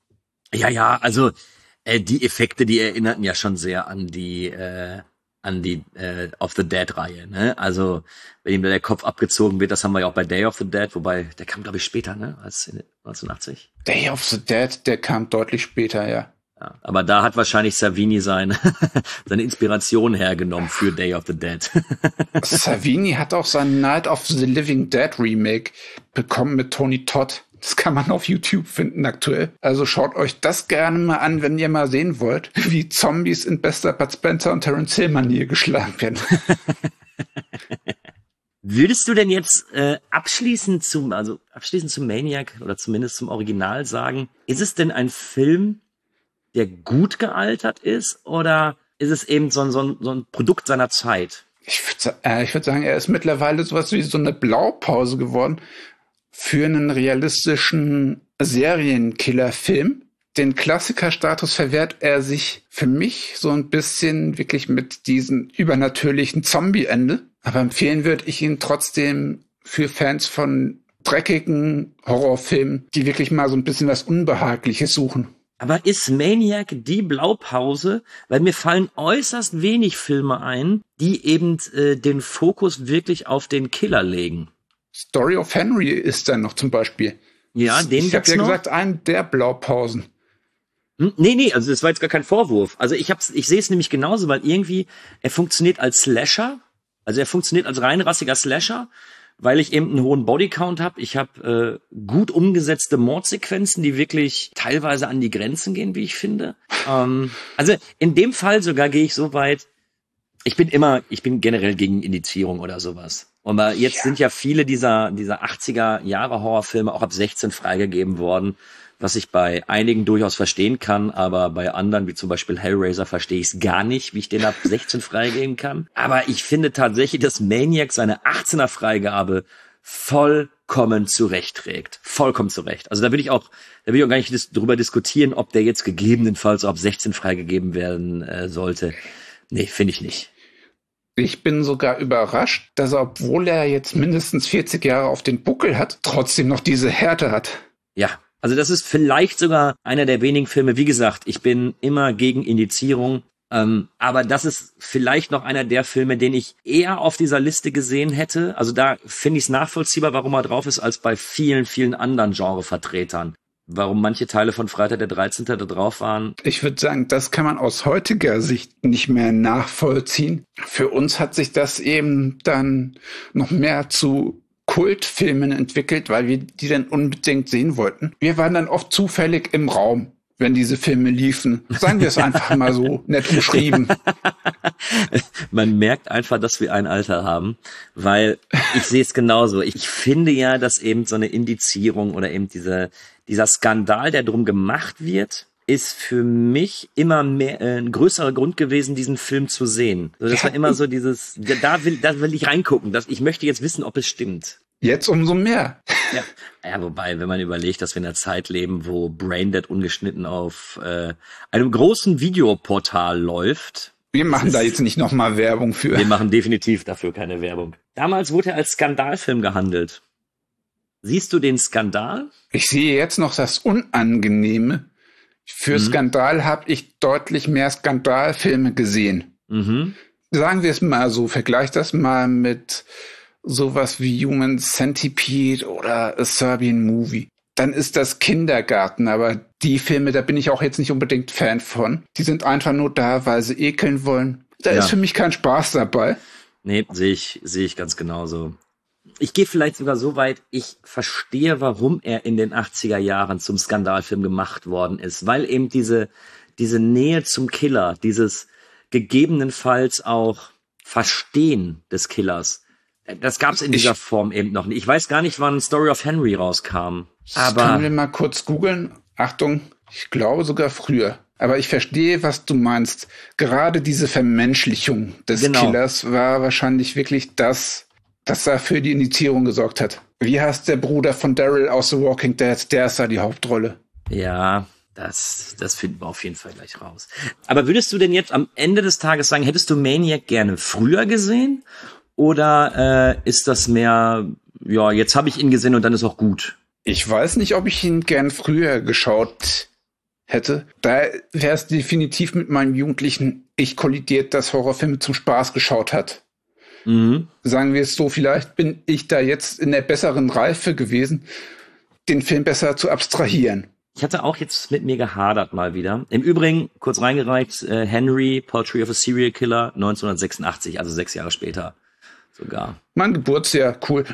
Ja, ja, also äh, die Effekte, die erinnerten ja schon sehr an die äh, an die äh, of the Dead-Reihe, ne? Also wenn ihm da der Kopf abgezogen wird, das haben wir ja auch bei Day of the Dead, wobei der kam, glaube ich, später, ne, als in neunzehnhundertachtzig. Day of the Dead, der kam deutlich später, ja. Ja, aber da hat wahrscheinlich Savini seine seine Inspiration hergenommen für Day of the Dead. Savini hat auch sein Night of the Living Dead Remake bekommen mit Tony Todd. Das kann man auf YouTube finden aktuell. Also schaut euch das gerne mal an, wenn ihr mal sehen wollt, wie Zombies in bester Bud Spencer und Terence Hill Manier geschlagen werden. Würdest du denn jetzt äh, abschließend zum, also abschließend zum Maniac oder zumindest zum Original sagen, ist es denn ein Film, der gut gealtert ist, oder ist es eben so ein, so ein, so ein Produkt seiner Zeit? Ich würde äh, ich würd sagen, er ist mittlerweile sowas wie so eine Blaupause geworden für einen realistischen Serienkiller-Film. Den Klassikerstatus verwehrt er sich für mich so ein bisschen wirklich mit diesem übernatürlichen Zombie-Ende. Aber empfehlen würde ich ihn trotzdem für Fans von dreckigen Horrorfilmen, die wirklich mal so ein bisschen was Unbehagliches suchen. Aber ist Maniac die Blaupause? Weil mir fallen äußerst wenig Filme ein, die eben äh, den Fokus wirklich auf den Killer legen. Story of Henry ist dann noch zum Beispiel. Ja, den Ich habe ja noch. gesagt, einen der Blaupausen. Hm, nee, nee, also das war jetzt gar kein Vorwurf. Also ich hab's, ich sehe es nämlich genauso, weil irgendwie er funktioniert als Slasher, also er funktioniert als reinrassiger Slasher, weil ich eben einen hohen Bodycount habe. Ich habe äh, gut umgesetzte Mordsequenzen, die wirklich teilweise an die Grenzen gehen, wie ich finde. Ähm, also in dem Fall sogar gehe ich so weit, ich bin immer, ich bin generell gegen Indizierung oder sowas. Aber jetzt ja. sind ja viele dieser dieser achtziger Jahre Horrorfilme auch ab sechzehn freigegeben worden, was ich bei einigen durchaus verstehen kann, aber bei anderen, wie zum Beispiel Hellraiser, verstehe ich es gar nicht, wie ich den ab sechzehn freigeben kann. Aber ich finde tatsächlich, dass Maniac seine achtzehner Freigabe vollkommen zurechtträgt. Vollkommen zurecht. Also da will ich auch, da will ich auch gar nicht dis- darüber diskutieren, ob der jetzt gegebenenfalls ab sechzehn freigegeben werden äh, sollte. Nee, finde ich nicht. Ich bin sogar überrascht, dass er, obwohl er jetzt mindestens vierzig Jahre auf den Buckel hat, trotzdem noch diese Härte hat. Ja. Also das ist vielleicht sogar einer der wenigen Filme, wie gesagt, ich bin immer gegen Indizierung, ähm, aber das ist vielleicht noch einer der Filme, den ich eher auf dieser Liste gesehen hätte. Also da finde ich es nachvollziehbar, warum er drauf ist, als bei vielen, vielen anderen Genrevertretern. Warum manche Teile von Freitag der dreizehnte da drauf waren. Ich würde sagen, das kann man aus heutiger Sicht nicht mehr nachvollziehen. Für uns hat sich das eben dann noch mehr zu Kultfilmen entwickelt, weil wir die dann unbedingt sehen wollten. Wir waren dann oft zufällig im Raum, wenn diese Filme liefen. Sagen wir es einfach mal so nett umschrieben. Man merkt einfach, dass wir ein Alter haben, weil ich sehe es genauso. Ich finde ja, dass eben so eine Indizierung oder eben diese, dieser Skandal, der drum gemacht wird, ist für mich immer mehr äh, ein größerer Grund gewesen, diesen Film zu sehen. Also das war immer so dieses, da will, da will ich reingucken. Das, ich möchte jetzt wissen, ob es stimmt. Jetzt umso mehr. Ja. Ja, wobei, wenn man überlegt, dass wir in einer Zeit leben, wo Braindead ungeschnitten auf äh, einem großen Videoportal läuft. Wir machen da jetzt nicht nochmal Werbung für. Wir machen definitiv dafür keine Werbung. Damals wurde er als Skandalfilm gehandelt. Siehst du den Skandal? Ich sehe jetzt noch das Unangenehme. Für mhm. Skandal habe ich deutlich mehr Skandalfilme gesehen. Mhm. Sagen wir es mal so, vergleich das mal mit sowas wie Human Centipede oder A Serbian Movie. Dann ist das Kindergarten, aber die Filme, da bin ich auch jetzt nicht unbedingt Fan von. Die sind einfach nur da, weil sie ekeln wollen. Da ja. ist für mich kein Spaß dabei. Nee, sehe ich, sehe ich ganz genauso. Ich gehe vielleicht sogar so weit, ich verstehe, warum er in den achtziger Jahren zum Skandalfilm gemacht worden ist. Weil eben diese, diese Nähe zum Killer, dieses gegebenenfalls auch Verstehen des Killers, das gab es in dieser ich, Form eben noch nicht. Ich weiß gar nicht, wann Story of Henry rauskam. Aber können wir mal kurz googeln? Achtung, ich glaube sogar früher. Aber ich verstehe, was du meinst. Gerade diese Vermenschlichung des genau. Killers war wahrscheinlich wirklich das, das da für die Indizierung gesorgt hat. Wie heißt der Bruder von Daryl aus The Walking Dead? Der ist da die Hauptrolle. Ja, das, das finden wir auf jeden Fall gleich raus. Aber würdest du denn jetzt am Ende des Tages sagen, hättest du Maniac gerne früher gesehen? Oder äh, ist das mehr, ja, jetzt habe ich ihn gesehen und dann ist auch gut? Ich weiß nicht, ob ich ihn gern früher geschaut hätte. Da wäre es definitiv mit meinem jugendlichen Ich kollidiert, das Horrorfilme zum Spaß geschaut hat. Mhm. Sagen wir es so, vielleicht bin ich da jetzt in der besseren Reife gewesen, den Film besser zu abstrahieren. Ich hatte auch jetzt mit mir gehadert mal wieder. Im Übrigen, kurz reingereicht, äh, Henry, Portrait of a Serial Killer, neunzehnhundertsechsundachtzig, also sechs Jahre später sogar. Mein Geburtsjahr, cool.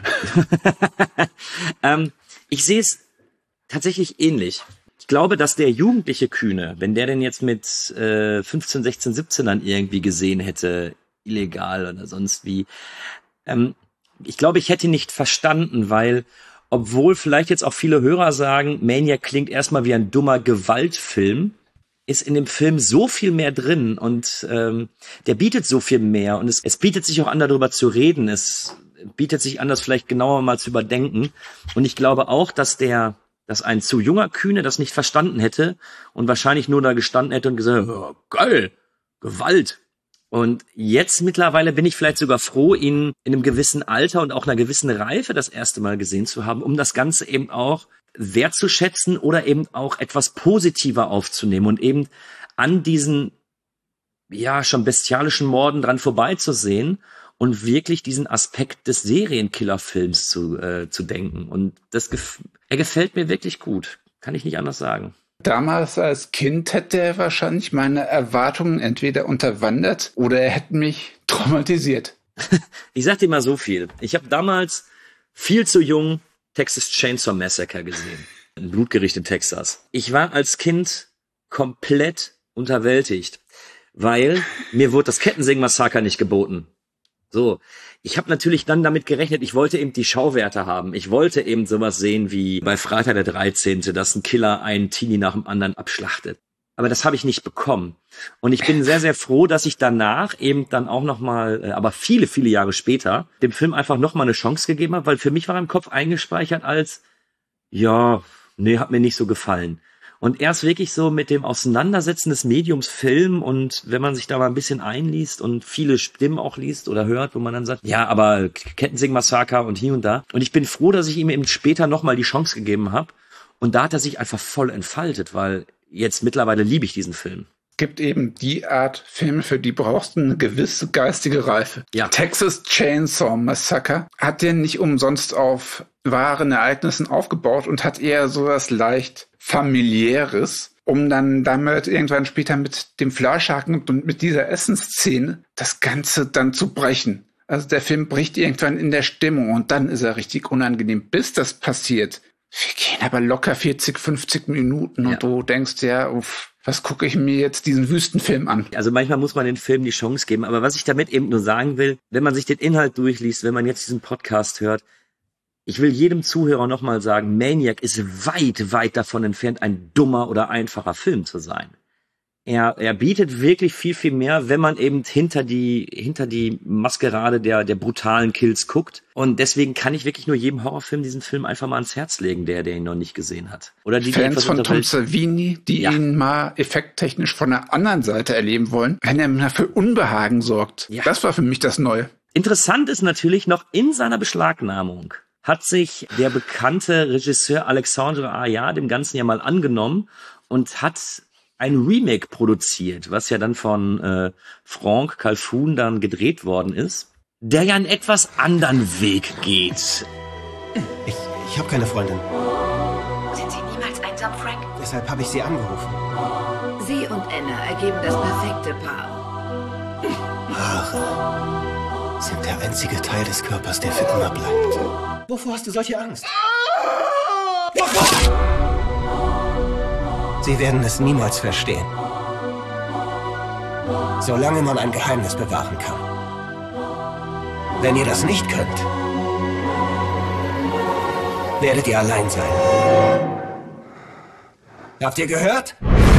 ähm, ich sehe es tatsächlich ähnlich. Ich glaube, dass der jugendliche Kühne, wenn der denn jetzt mit äh, fünfzehn, sechzehn, siebzehn dann irgendwie gesehen hätte, illegal oder sonst wie, ähm, ich glaube, ich hätte ihn nicht verstanden, weil obwohl vielleicht jetzt auch viele Hörer sagen, Maniac klingt erstmal wie ein dummer Gewaltfilm, ist in dem Film so viel mehr drin und ähm, der bietet so viel mehr und es, es bietet sich auch an, darüber zu reden. Es bietet sich an, das vielleicht genauer mal zu überdenken. Und ich glaube auch, dass der, dass ein zu junger Kühne das nicht verstanden hätte und wahrscheinlich nur da gestanden hätte und gesagt, oh, geil, Gewalt. Und jetzt mittlerweile bin ich vielleicht sogar froh, ihn in einem gewissen Alter und auch einer gewissen Reife das erste Mal gesehen zu haben, um das Ganze eben auch wertzuschätzen oder eben auch etwas positiver aufzunehmen und eben an diesen, ja, schon bestialischen Morden dran vorbeizusehen und wirklich diesen Aspekt des Serienkillerfilms zu, äh, zu denken. Und das gef- er gefällt mir wirklich gut. Kann ich nicht anders sagen. Damals als Kind hätte er wahrscheinlich meine Erwartungen entweder unterwandert oder er hätte mich traumatisiert. Ich sag dir mal so viel. Ich habe damals viel zu jung Texas Chainsaw Massacre gesehen. Ein Blutgericht in Texas. Ich war als Kind komplett unterwältigt, weil mir wurde das Kettensägen-Massaker nicht geboten. So, ich habe natürlich dann damit gerechnet, ich wollte eben die Schauwerte haben. Ich wollte eben sowas sehen wie bei Freitag der dreizehnte, dass ein Killer einen Teenie nach dem anderen abschlachtet. Aber das habe ich nicht bekommen. Und ich bin sehr, sehr froh, dass ich danach eben dann auch nochmal, aber viele, viele Jahre später, dem Film einfach nochmal eine Chance gegeben habe, weil für mich war im Kopf eingespeichert als, ja, nee, hat mir nicht so gefallen. Und erst wirklich so mit dem Auseinandersetzen des Mediums Film und wenn man sich da mal ein bisschen einliest und viele Stimmen auch liest oder hört, wo man dann sagt, ja, aber Kettensägen-Massaker und hier und da. Und ich bin froh, dass ich ihm eben später nochmal die Chance gegeben habe. Und da hat er sich einfach voll entfaltet, weil jetzt mittlerweile liebe ich diesen Film. Es gibt eben die Art Filme, für die brauchst du eine gewisse geistige Reife. Ja. Texas Chainsaw Massacre hat den nicht umsonst auf wahren Ereignissen aufgebaut und hat eher sowas leicht familiäres, um dann damit irgendwann später mit dem Fleischhaken und mit dieser Essensszene das Ganze dann zu brechen. Also der Film bricht irgendwann in der Stimmung und dann ist er richtig unangenehm, bis das passiert. Wir gehen aber locker vierzig, fünfzig Minuten und ja. Du denkst ja, uff, was gucke ich mir jetzt diesen Wüstenfilm an? Also manchmal muss man den Film die Chance geben, aber was ich damit eben nur sagen will, wenn man sich den Inhalt durchliest, wenn man jetzt diesen Podcast hört, ich will jedem Zuhörer nochmal sagen, Maniac ist weit, weit davon entfernt, ein dummer oder einfacher Film zu sein. Er, er bietet wirklich viel, viel mehr, wenn man eben hinter die, hinter die Maskerade der, der brutalen Kills guckt. Und deswegen kann ich wirklich nur jedem Horrorfilm diesen Film einfach mal ans Herz legen, der, der ihn noch nicht gesehen hat. Oder die, Fans die von Tom Savini, die ja. ihn mal effekttechnisch von der anderen Seite erleben wollen, wenn er mal für Unbehagen sorgt. Ja. Das war für mich das Neue. Interessant ist natürlich noch in seiner Beschlagnahmung hat sich der bekannte Regisseur Alexandre Aja dem Ganzen ja mal angenommen und hat ein Remake produziert, was ja dann von äh, Franck Calfoun dann gedreht worden ist, der ja einen etwas anderen Weg geht. Ich, ich habe keine Freundin. Sind Sie niemals einsam, Frank? Deshalb habe ich Sie angerufen. Sie und Anna ergeben das perfekte Paar. Haare sind der einzige Teil des Körpers, der für immer bleibt. Wovor hast du solche Angst? Wovor? Sie werden es niemals verstehen. Solange man ein Geheimnis bewahren kann. Wenn ihr das nicht könnt, werdet ihr allein sein. Habt ihr gehört?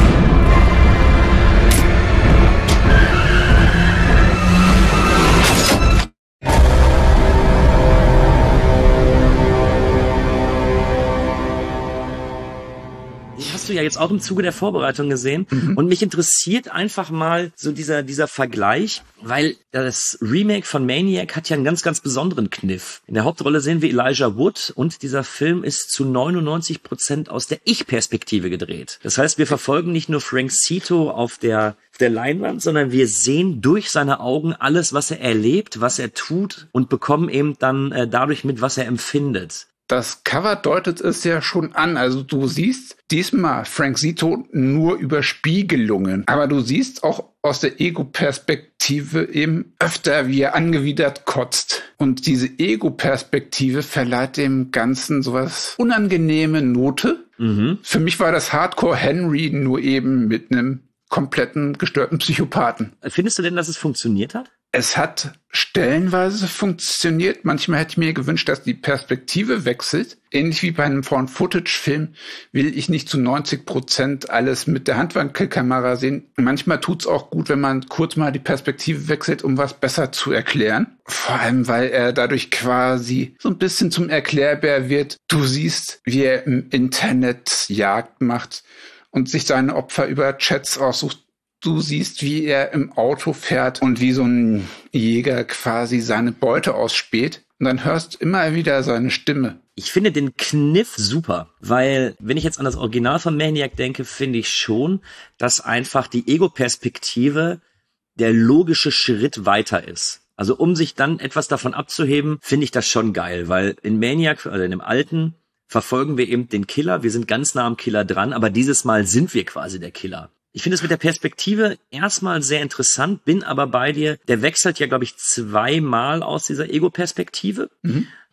Hast du ja jetzt auch im Zuge der Vorbereitung gesehen. Mhm. Und mich interessiert einfach mal so dieser, dieser Vergleich, weil das Remake von Maniac hat ja einen ganz, ganz besonderen Kniff. In der Hauptrolle sehen wir Elijah Wood und dieser Film ist zu neunundneunzig Prozent aus der Ich-Perspektive gedreht. Das heißt, wir verfolgen nicht nur Frank Zito auf der, auf der Leinwand, sondern wir sehen durch seine Augen alles, was er erlebt, was er tut und bekommen eben dann äh, dadurch mit, was er empfindet. Das Cover deutet es ja schon an. Also du siehst diesmal Frank Zito nur über Spiegelungen. Aber du siehst auch aus der Ego-Perspektive eben öfter, wie er angewidert kotzt. Und diese Ego-Perspektive verleiht dem Ganzen sowas unangenehme Note. Mhm. Für mich war das Hardcore Henry nur eben mit einem kompletten gestörten Psychopathen. Findest du denn, dass es funktioniert hat? Es hat stellenweise funktioniert. Manchmal hätte ich mir gewünscht, dass die Perspektive wechselt. Ähnlich wie bei einem Found-Footage-Film will ich nicht zu neunzig Prozent alles mit der Handwinkelkamera sehen. Manchmal tut's auch gut, wenn man kurz mal die Perspektive wechselt, um was besser zu erklären. Vor allem, weil er dadurch quasi so ein bisschen zum Erklärbär wird. Du siehst, wie er im Internet Jagd macht und sich seine Opfer über Chats aussucht. Du siehst, wie er im Auto fährt und wie so ein Jäger quasi seine Beute ausspäht. Und dann hörst du immer wieder seine Stimme. Ich finde den Kniff super, weil wenn ich jetzt an das Original von Maniac denke, finde ich schon, dass einfach die Ego-Perspektive der logische Schritt weiter ist. Also um sich dann etwas davon abzuheben, finde ich das schon geil, weil in Maniac, oder in dem alten, verfolgen wir eben den Killer. Wir sind ganz nah am Killer dran, aber dieses Mal sind wir quasi der Killer. Ich finde es mit der Perspektive erstmal sehr interessant, bin aber bei dir. Der wechselt ja, glaube ich, zweimal aus dieser Ego-Perspektive. Mhm.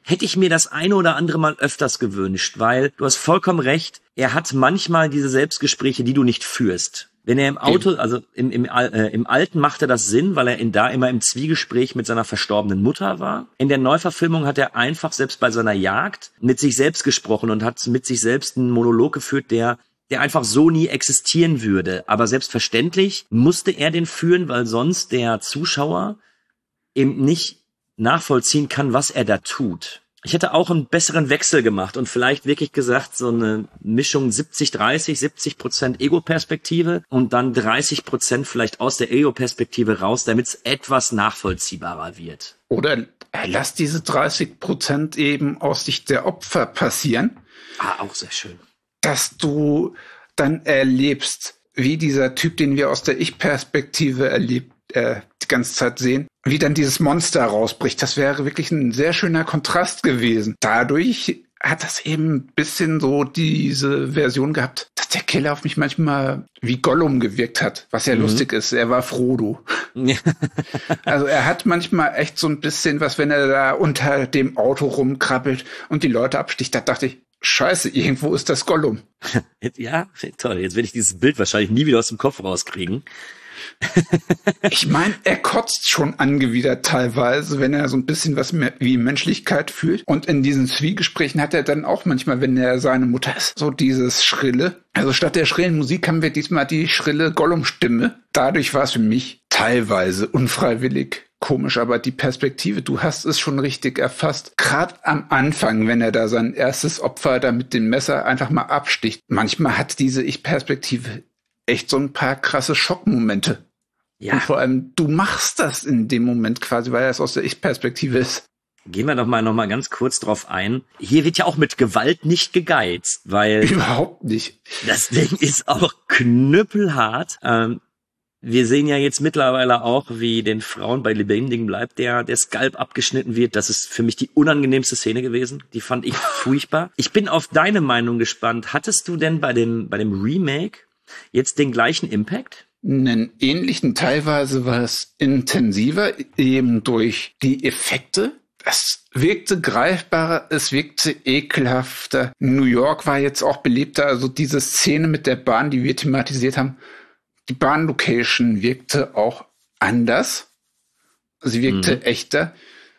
hätte ich mir das eine oder andere Mal öfters gewünscht, weil du hast vollkommen recht, er hat manchmal diese Selbstgespräche, die du nicht führst. Wenn er im Auto, also im, im, äh, im Alten machte das Sinn, weil er in da immer im Zwiegespräch mit seiner verstorbenen Mutter war. In der Neuverfilmung hat er einfach selbst bei seiner Jagd mit sich selbst gesprochen und hat mit sich selbst einen Monolog geführt, der der einfach so nie existieren würde. Aber selbstverständlich musste er den führen, weil sonst der Zuschauer eben nicht nachvollziehen kann, was er da tut. Ich hätte auch einen besseren Wechsel gemacht und vielleicht wirklich gesagt, so eine Mischung siebzig dreißig, siebzig Prozent Ego-Perspektive und dann dreißig Prozent vielleicht aus der Ego-Perspektive raus, damit es etwas nachvollziehbarer wird. Oder lass diese dreißig Prozent eben aus Sicht der Opfer passieren. Ah, auch sehr schön. Dass du dann erlebst, wie dieser Typ, den wir aus der Ich-Perspektive erlebt, äh, die ganze Zeit sehen, wie dann dieses Monster rausbricht. Das wäre wirklich ein sehr schöner Kontrast gewesen. Dadurch hat das eben ein bisschen so diese Version gehabt, dass der Killer auf mich manchmal wie Gollum gewirkt hat, was ja mhm. lustig ist. Er war Frodo. Also er hat manchmal echt so ein bisschen was, wenn er da unter dem Auto rumkrabbelt und die Leute absticht. Da dachte ich, Scheiße, irgendwo ist das Gollum. Ja, toll. Jetzt werde ich dieses Bild wahrscheinlich nie wieder aus dem Kopf rauskriegen. Ich meine, er kotzt schon angewidert teilweise, wenn er so ein bisschen was mehr wie Menschlichkeit fühlt. Und in diesen Zwiegesprächen hat er dann auch manchmal, wenn er seine Mutter ist, so dieses Schrille. Also statt der schrillen Musik haben wir diesmal die schrille Gollum-Stimme. Dadurch war es für mich teilweise unfreiwillig komisch, aber die Perspektive, du hast es schon richtig erfasst. Gerade am Anfang, wenn er da sein erstes Opfer da mit dem Messer einfach mal absticht. Manchmal hat diese Ich-Perspektive echt so ein paar krasse Schockmomente. Ja. Und vor allem, du machst das in dem Moment quasi, weil das aus der Ich-Perspektive ist. Gehen wir doch mal noch mal ganz kurz drauf ein. Hier wird ja auch mit Gewalt nicht gegeizt, weil... Überhaupt nicht. Das Ding ist auch knüppelhart. Ähm, wir sehen ja jetzt mittlerweile auch, wie den Frauen bei Lebendigen bleibt, der, der Skalp abgeschnitten wird. Das ist für mich die unangenehmste Szene gewesen. Die fand ich furchtbar. Ich bin auf deine Meinung gespannt. Hattest du denn bei dem, bei dem Remake jetzt den gleichen Impact? Einen ähnlichen, teilweise war es intensiver, eben durch die Effekte. Es wirkte greifbarer, es wirkte ekelhafter. New York war jetzt auch belebter, also diese Szene mit der Bahn, die wir thematisiert haben, die Bahnlocation wirkte auch anders. Sie wirkte mhm. echter.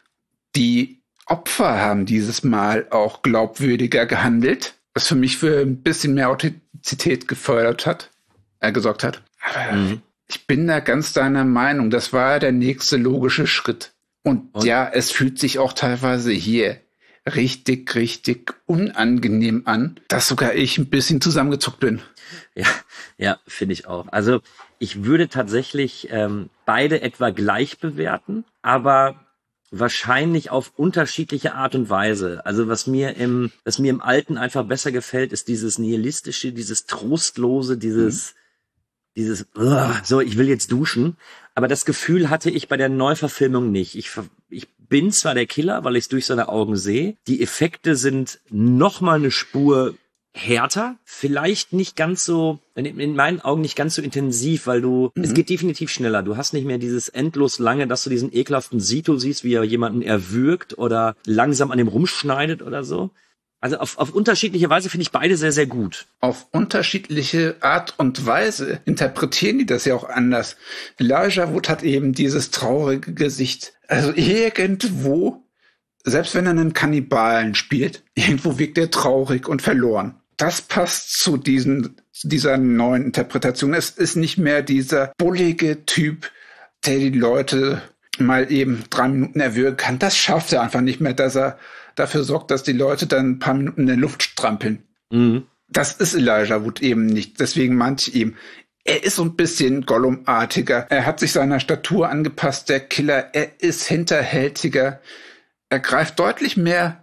Die Opfer haben dieses Mal auch glaubwürdiger gehandelt, was für mich für ein bisschen mehr Authentizität gefördert hat, äh, gesorgt hat. Aber mhm. ich bin da ganz deiner Meinung. Das war der nächste logische Schritt. Und, Und ja, es fühlt sich auch teilweise hier richtig, richtig unangenehm an, dass sogar ich ein bisschen zusammengezuckt bin. Ja, ja, finde ich auch. Also ich würde tatsächlich ähm, beide etwa gleich bewerten, aber wahrscheinlich auf unterschiedliche Art und Weise. Also was mir im, was mir im Alten einfach besser gefällt, ist dieses Nihilistische, dieses Trostlose, dieses, mhm. dieses, uh, so, ich will jetzt duschen. Aber das Gefühl hatte ich bei der Neuverfilmung nicht. Ich, ich bin zwar der Killer, weil ich es durch seine Augen sehe. Die Effekte sind noch mal eine Spur härter, vielleicht nicht ganz so, in meinen Augen nicht ganz so intensiv, weil du, mhm. es geht definitiv schneller. Du hast nicht mehr dieses endlos lange, dass du diesen ekelhaften Sito siehst, wie er jemanden erwürgt oder langsam an dem rumschneidet oder so. Also auf, auf unterschiedliche Weise finde ich beide sehr, sehr gut. Auf unterschiedliche Art und Weise interpretieren die das ja auch anders. Elijah Wood hat eben dieses traurige Gesicht. Also irgendwo, selbst wenn er einen Kannibalen spielt, irgendwo wirkt er traurig und verloren. Das passt zu diesen, zu dieser neuen Interpretation. Es ist nicht mehr dieser bullige Typ, der die Leute mal eben drei Minuten erwürgen kann. Das schafft er einfach nicht mehr, dass er dafür sorgt, dass die Leute dann ein paar Minuten in der Luft strampeln. Mhm. Das ist Elijah Wood eben nicht. Deswegen meinte ich eben, er ist so ein bisschen Gollum-artiger. Er hat sich seiner Statur angepasst, der Killer. Er ist hinterhältiger. Er greift deutlich mehr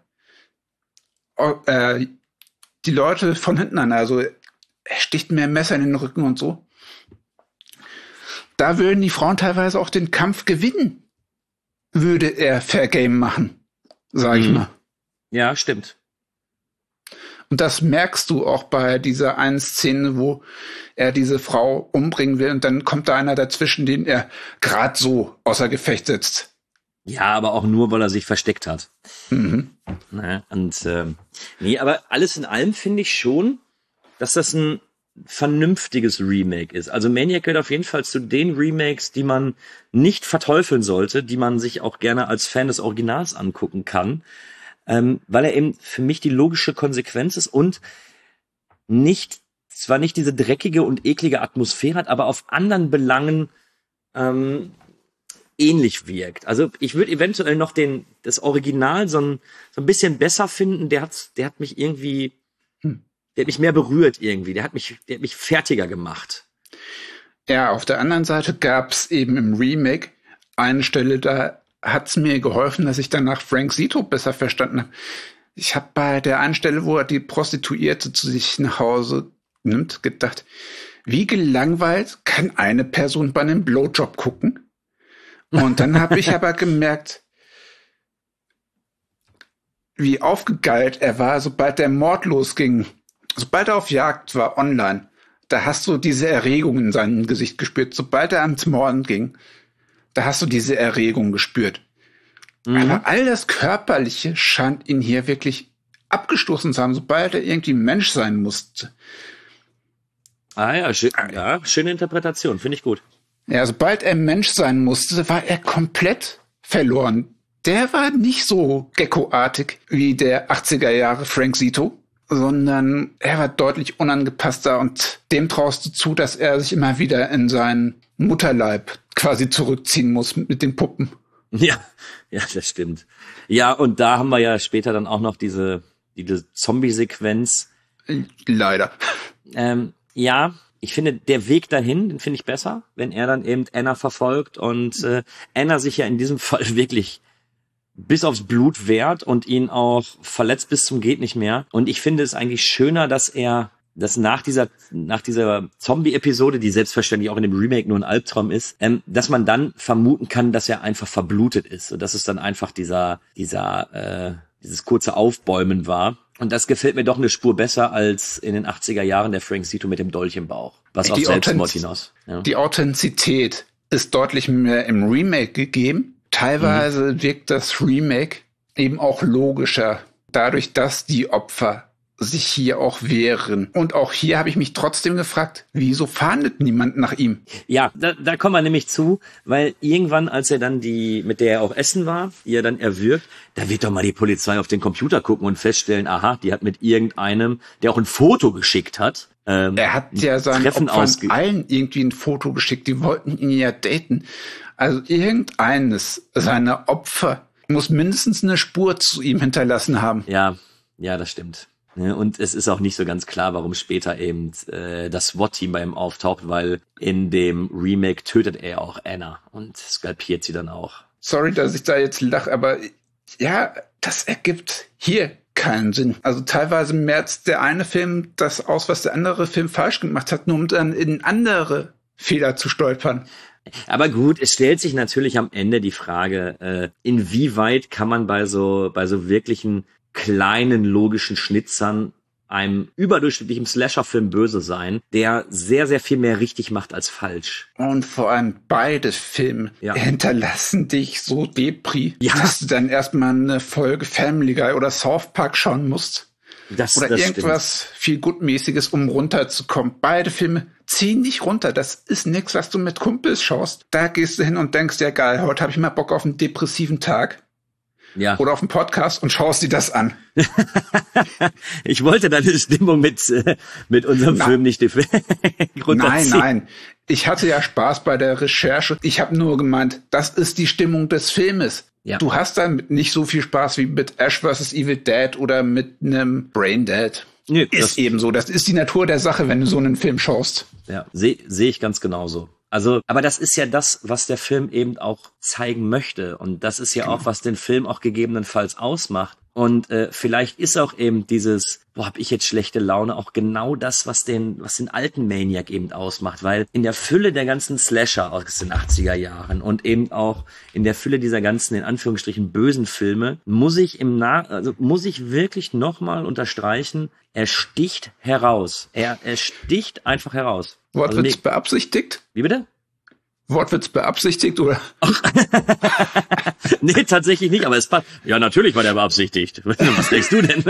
äh, die Leute von hinten an. Also er sticht mehr Messer in den Rücken und so. Da würden die Frauen teilweise auch den Kampf gewinnen, würde er Fair Game machen, sag ich mhm. mal. Ja, stimmt. Und das merkst du auch bei dieser einen Szene, wo er diese Frau umbringen will und dann kommt da einer dazwischen, den er gerade so außer Gefecht setzt. Ja, aber auch nur, weil er sich versteckt hat. Mhm. Na, und ähm, nee, aber alles in allem finde ich schon, dass das ein vernünftiges Remake ist. Also Maniac gehört auf jeden Fall zu den Remakes, die man nicht verteufeln sollte, die man sich auch gerne als Fan des Originals angucken kann, ähm, weil er eben für mich die logische Konsequenz ist und nicht, zwar nicht diese dreckige und eklige Atmosphäre hat, aber auf anderen Belangen ähm, ähnlich wirkt. Also ich würde eventuell noch den das Original so ein, so ein bisschen besser finden. Der hat, der hat mich irgendwie, hm. der hat mich mehr berührt irgendwie. Der hat mich, der hat mich fertiger gemacht. Ja, auf der anderen Seite gab's eben im Remake eine Stelle, da hat's mir geholfen, dass ich danach Frank Zito besser verstanden habe. Ich habe bei der einen Stelle, wo er die Prostituierte zu sich nach Hause nimmt, gedacht, wie gelangweilt kann eine Person bei einem Blowjob gucken? Und dann habe ich aber gemerkt, wie aufgegeilt er war, sobald der Mord losging. Sobald er auf Jagd war, online, da hast du diese Erregung in seinem Gesicht gespürt. Sobald er ans Morden ging, da hast du diese Erregung gespürt. Mhm. Aber all das Körperliche scheint ihn hier wirklich abgestoßen zu haben, sobald er irgendwie Mensch sein musste. Ah ja, schön, ja schöne Interpretation, finde ich gut. Ja, sobald er Mensch sein musste, war er komplett verloren. Der war nicht so geckoartig wie der achtziger Jahre Frank Zito, sondern er war deutlich unangepasster und dem traust du zu, dass er sich immer wieder in seinen Mutterleib quasi zurückziehen muss mit den Puppen. Ja, ja, das stimmt. Ja, und da haben wir ja später dann auch noch diese, diese Zombie-Sequenz. Leider. Ähm, ja, ich finde, der Weg dahin, den finde ich besser, wenn er dann eben Anna verfolgt und äh, Anna sich ja in diesem Fall wirklich bis aufs Blut wehrt und ihn auch verletzt bis zum geht nicht mehr. Und ich finde es eigentlich schöner, dass er, dass nach dieser nach dieser Zombie-Episode, die selbstverständlich auch in dem Remake nur ein Albtraum ist, ähm, dass man dann vermuten kann, dass er einfach verblutet ist und dass es dann einfach dieser dieser äh, dieses kurze Aufbäumen war. Und das gefällt mir doch eine Spur besser als in den achtziger Jahren der Frank Zito mit dem Dolch im Bauch. Was auf Selbstmord hinaus. Ja. Die Authentizität ist deutlich mehr im Remake gegeben. Teilweise mhm. wirkt das Remake eben auch logischer, dadurch, dass die Opfer sich hier auch wehren. Und auch hier habe ich mich trotzdem gefragt, wieso fahndet niemand nach ihm? Ja, da, da kommen wir nämlich zu, weil irgendwann, als er dann die, mit der er auch essen war, ihr dann erwürgt, da wird doch mal die Polizei auf den Computer gucken und feststellen, aha, die hat mit irgendeinem, der auch ein Foto geschickt hat, ähm, er hat ja seinen Opfern allen irgendwie ein Foto geschickt, die wollten ihn ja daten. Also irgendeines seiner Opfer muss mindestens eine Spur zu ihm hinterlassen haben. Ja, ja, das stimmt. Und es ist auch nicht so ganz klar, warum später eben äh, das SWAT-Team bei ihm auftaucht, weil in dem Remake tötet er auch Anna und skalpiert sie dann auch. Sorry, dass ich da jetzt lache, aber ja, das ergibt hier keinen Sinn. Also teilweise merzt der eine Film das aus, was der andere Film falsch gemacht hat, nur um dann in andere Fehler zu stolpern. Aber gut, es stellt sich natürlich am Ende die Frage, äh, inwieweit kann man bei so bei so wirklichen kleinen logischen Schnitzern einem überdurchschnittlichen Slasher-Film böse sein, der sehr, sehr viel mehr richtig macht als falsch. Und vor allem beide Filme ja. hinterlassen dich so Depri, ja. dass du dann erstmal eine Folge Family Guy oder South Park schauen musst. Das, oder das irgendwas stimmt. viel Gutmäßiges, um runterzukommen. Beide Filme ziehen nicht runter. Das ist nichts, was du mit Kumpels schaust. Da gehst du hin und denkst, ja geil, heute habe ich mal Bock auf einen depressiven Tag. Ja. Oder auf einen Podcast und schaust dir das an. Ich wollte deine Stimmung mit, äh, mit unserem Na, Film nicht runterziehen. Nein, nein. Ich hatte ja Spaß bei der Recherche. Ich habe nur gemeint, das ist die Stimmung des Filmes. Ja. Du hast damit nicht so viel Spaß wie mit Ash versus. Evil Dead oder mit einem Brain Dead. Nee, ist eben so. Das ist die Natur der Sache, wenn du so einen Film schaust. Ja, sehe seh ich ganz genauso. Also, aber das ist ja das, was der Film eben auch zeigen möchte. Und das ist ja genau. auch, was den Film auch gegebenenfalls ausmacht. Und äh, vielleicht ist auch eben dieses, boah, hab ich jetzt schlechte Laune, auch genau das, was den, was den alten Maniac eben ausmacht. Weil in der Fülle der ganzen Slasher aus den achtziger Jahren und eben auch in der Fülle dieser ganzen, in Anführungsstrichen, bösen Filme, muss ich im Nach, also muss ich wirklich nochmal unterstreichen, er sticht heraus. Er, er sticht einfach heraus. Wortwitz also, nee. beabsichtigt? Wie bitte? Wortwitz beabsichtigt, oder? Nee, tatsächlich nicht, aber es passt. Ja, natürlich war der beabsichtigt. Was denkst du denn?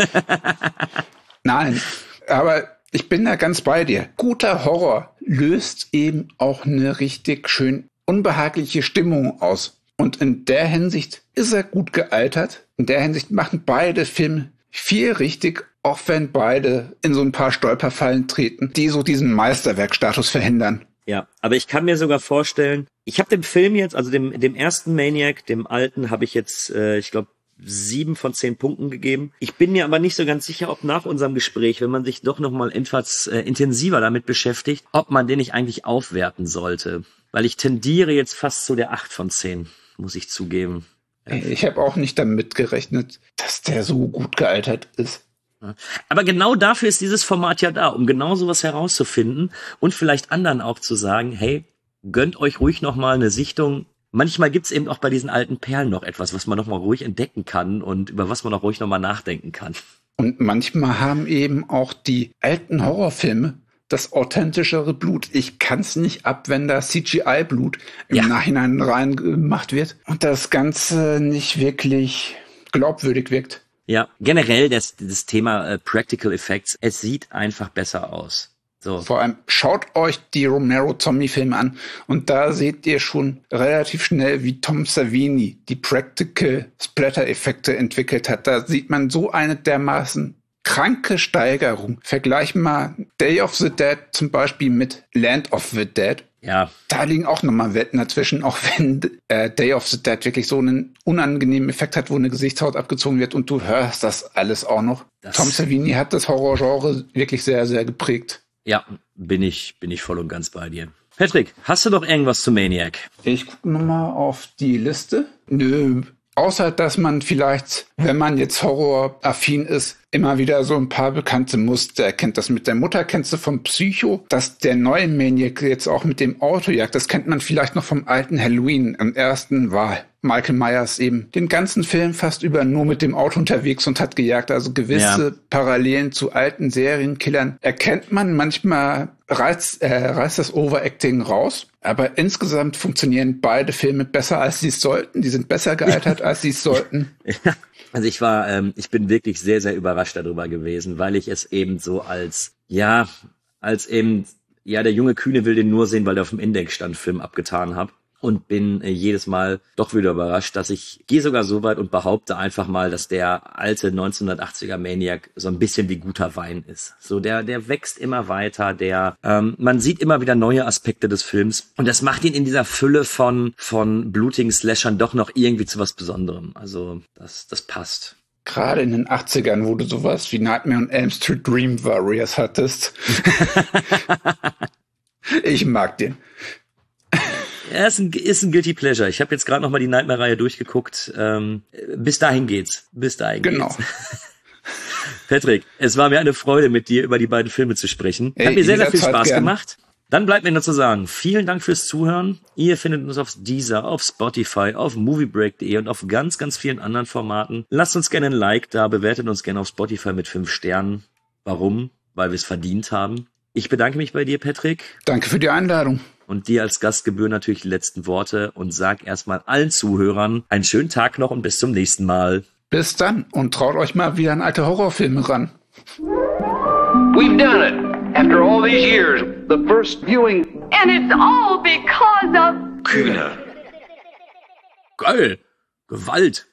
Nein, aber ich bin da ganz bei dir. Guter Horror löst eben auch eine richtig schön unbehagliche Stimmung aus. Und in der Hinsicht ist er gut gealtert. In der Hinsicht machen beide Filme viel richtig, auch wenn beide in so ein paar Stolperfallen treten, die so diesen Meisterwerkstatus verhindern. Ja, aber ich kann mir sogar vorstellen, ich habe dem Film jetzt, also dem dem ersten Maniac, dem alten, habe ich jetzt, äh, ich glaube, sieben von zehn Punkten gegeben. Ich bin mir aber nicht so ganz sicher, ob nach unserem Gespräch, wenn man sich doch nochmal etwas äh, intensiver damit beschäftigt, ob man den nicht eigentlich aufwerten sollte. Weil ich tendiere jetzt fast zu der acht von zehn, muss ich zugeben. Ja. Ich habe auch nicht damit gerechnet, dass der so gut gealtert ist. Aber genau dafür ist dieses Format ja da, um genau sowas herauszufinden und vielleicht anderen auch zu sagen, hey, gönnt euch ruhig nochmal eine Sichtung. Manchmal gibt's eben auch bei diesen alten Perlen noch etwas, was man nochmal ruhig entdecken kann und über was man auch ruhig nochmal nachdenken kann. Und manchmal haben eben auch die alten Horrorfilme das authentischere Blut. Ich kann's nicht ab, wenn da C G I-Blut im ja. Nachhinein reingemacht wird und das Ganze nicht wirklich glaubwürdig wirkt. Ja, generell das, das Thema äh, Practical Effects, es sieht einfach besser aus. So. Vor allem schaut euch die Romero-Zombie-Filme an und da seht ihr schon relativ schnell, wie Tom Savini die Practical Splatter-Effekte entwickelt hat. Da sieht man so eine dermaßen kranke Steigerung. Vergleich mal Day of the Dead zum Beispiel mit Land of the Dead. Ja. Da liegen auch nochmal Welten dazwischen, auch wenn äh, Day of the Dead wirklich so einen unangenehmen Effekt hat, wo eine Gesichtshaut abgezogen wird und du hörst das alles auch noch. Das Tom Savini hat das Horrorgenre wirklich sehr, sehr geprägt. Ja, bin ich, bin ich voll und ganz bei dir. Patrick, hast du noch irgendwas zu Maniac? Ich gucke nochmal auf die Liste. Nö. Außer, dass man vielleicht, wenn man jetzt horroraffin ist, immer wieder so ein paar bekannte Muster erkennt. Das mit der Mutter kennst du vom Psycho, dass der neue Maniac jetzt auch mit dem Auto jagt. Das kennt man vielleicht noch vom alten Halloween im ersten war Michael Myers eben den ganzen Film fast über nur mit dem Auto unterwegs und hat gejagt. Also gewisse ja. Parallelen zu alten Serienkillern erkennt man. Manchmal reißt, äh, reißt das Overacting raus. Aber insgesamt funktionieren beide Filme besser, als sie es sollten. Die sind besser gealtert, als sie es sollten. Ja. Also ich war, ähm, ich bin wirklich sehr, sehr überrascht darüber gewesen, weil ich es eben so als, ja, als eben, ja, der junge Kühne will den nur sehen, weil der auf dem Index stand, Film abgetan habe. Und bin äh, jedes Mal doch wieder überrascht, dass ich gehe sogar so weit und behaupte einfach mal, dass der alte neunzehnhundertachtziger Maniac so ein bisschen wie guter Wein ist. So der der wächst immer weiter, der ähm, man sieht immer wieder neue Aspekte des Films und das macht ihn in dieser Fülle von von blutigen Slashern doch noch irgendwie zu was Besonderem. Also das das passt. Gerade in den achtzigern, wo du sowas wie Nightmare on Elm Street Dream Warriors hattest. Ich mag den. Ja, ist ein, ist ein Guilty Pleasure. Ich habe jetzt gerade noch mal die Nightmare-Reihe durchgeguckt. Ähm, bis dahin geht's. Bis dahin genau. geht's. Patrick, es war mir eine Freude, mit dir über die beiden Filme zu sprechen. Hat Ey, mir sehr, sehr viel Spaß gern. gemacht. Dann bleibt mir nur zu sagen, vielen Dank fürs Zuhören. Ihr findet uns auf Deezer, auf Spotify, auf moviebreak punkt de und auf ganz, ganz vielen anderen Formaten. Lasst uns gerne ein Like da, bewertet uns gerne auf Spotify mit fünf Sternen. Warum? Weil wir es verdient haben. Ich bedanke mich bei dir, Patrick. Danke für die Einladung. Und dir als Gast gebühren natürlich die letzten Worte und sag erstmal allen Zuhörern einen schönen Tag noch und bis zum nächsten Mal. Bis dann und traut euch mal wieder an alte Horrorfilme ran. We've done it. After all these years, the first viewing. And it's all because of... Kühne. Geil. Gewalt.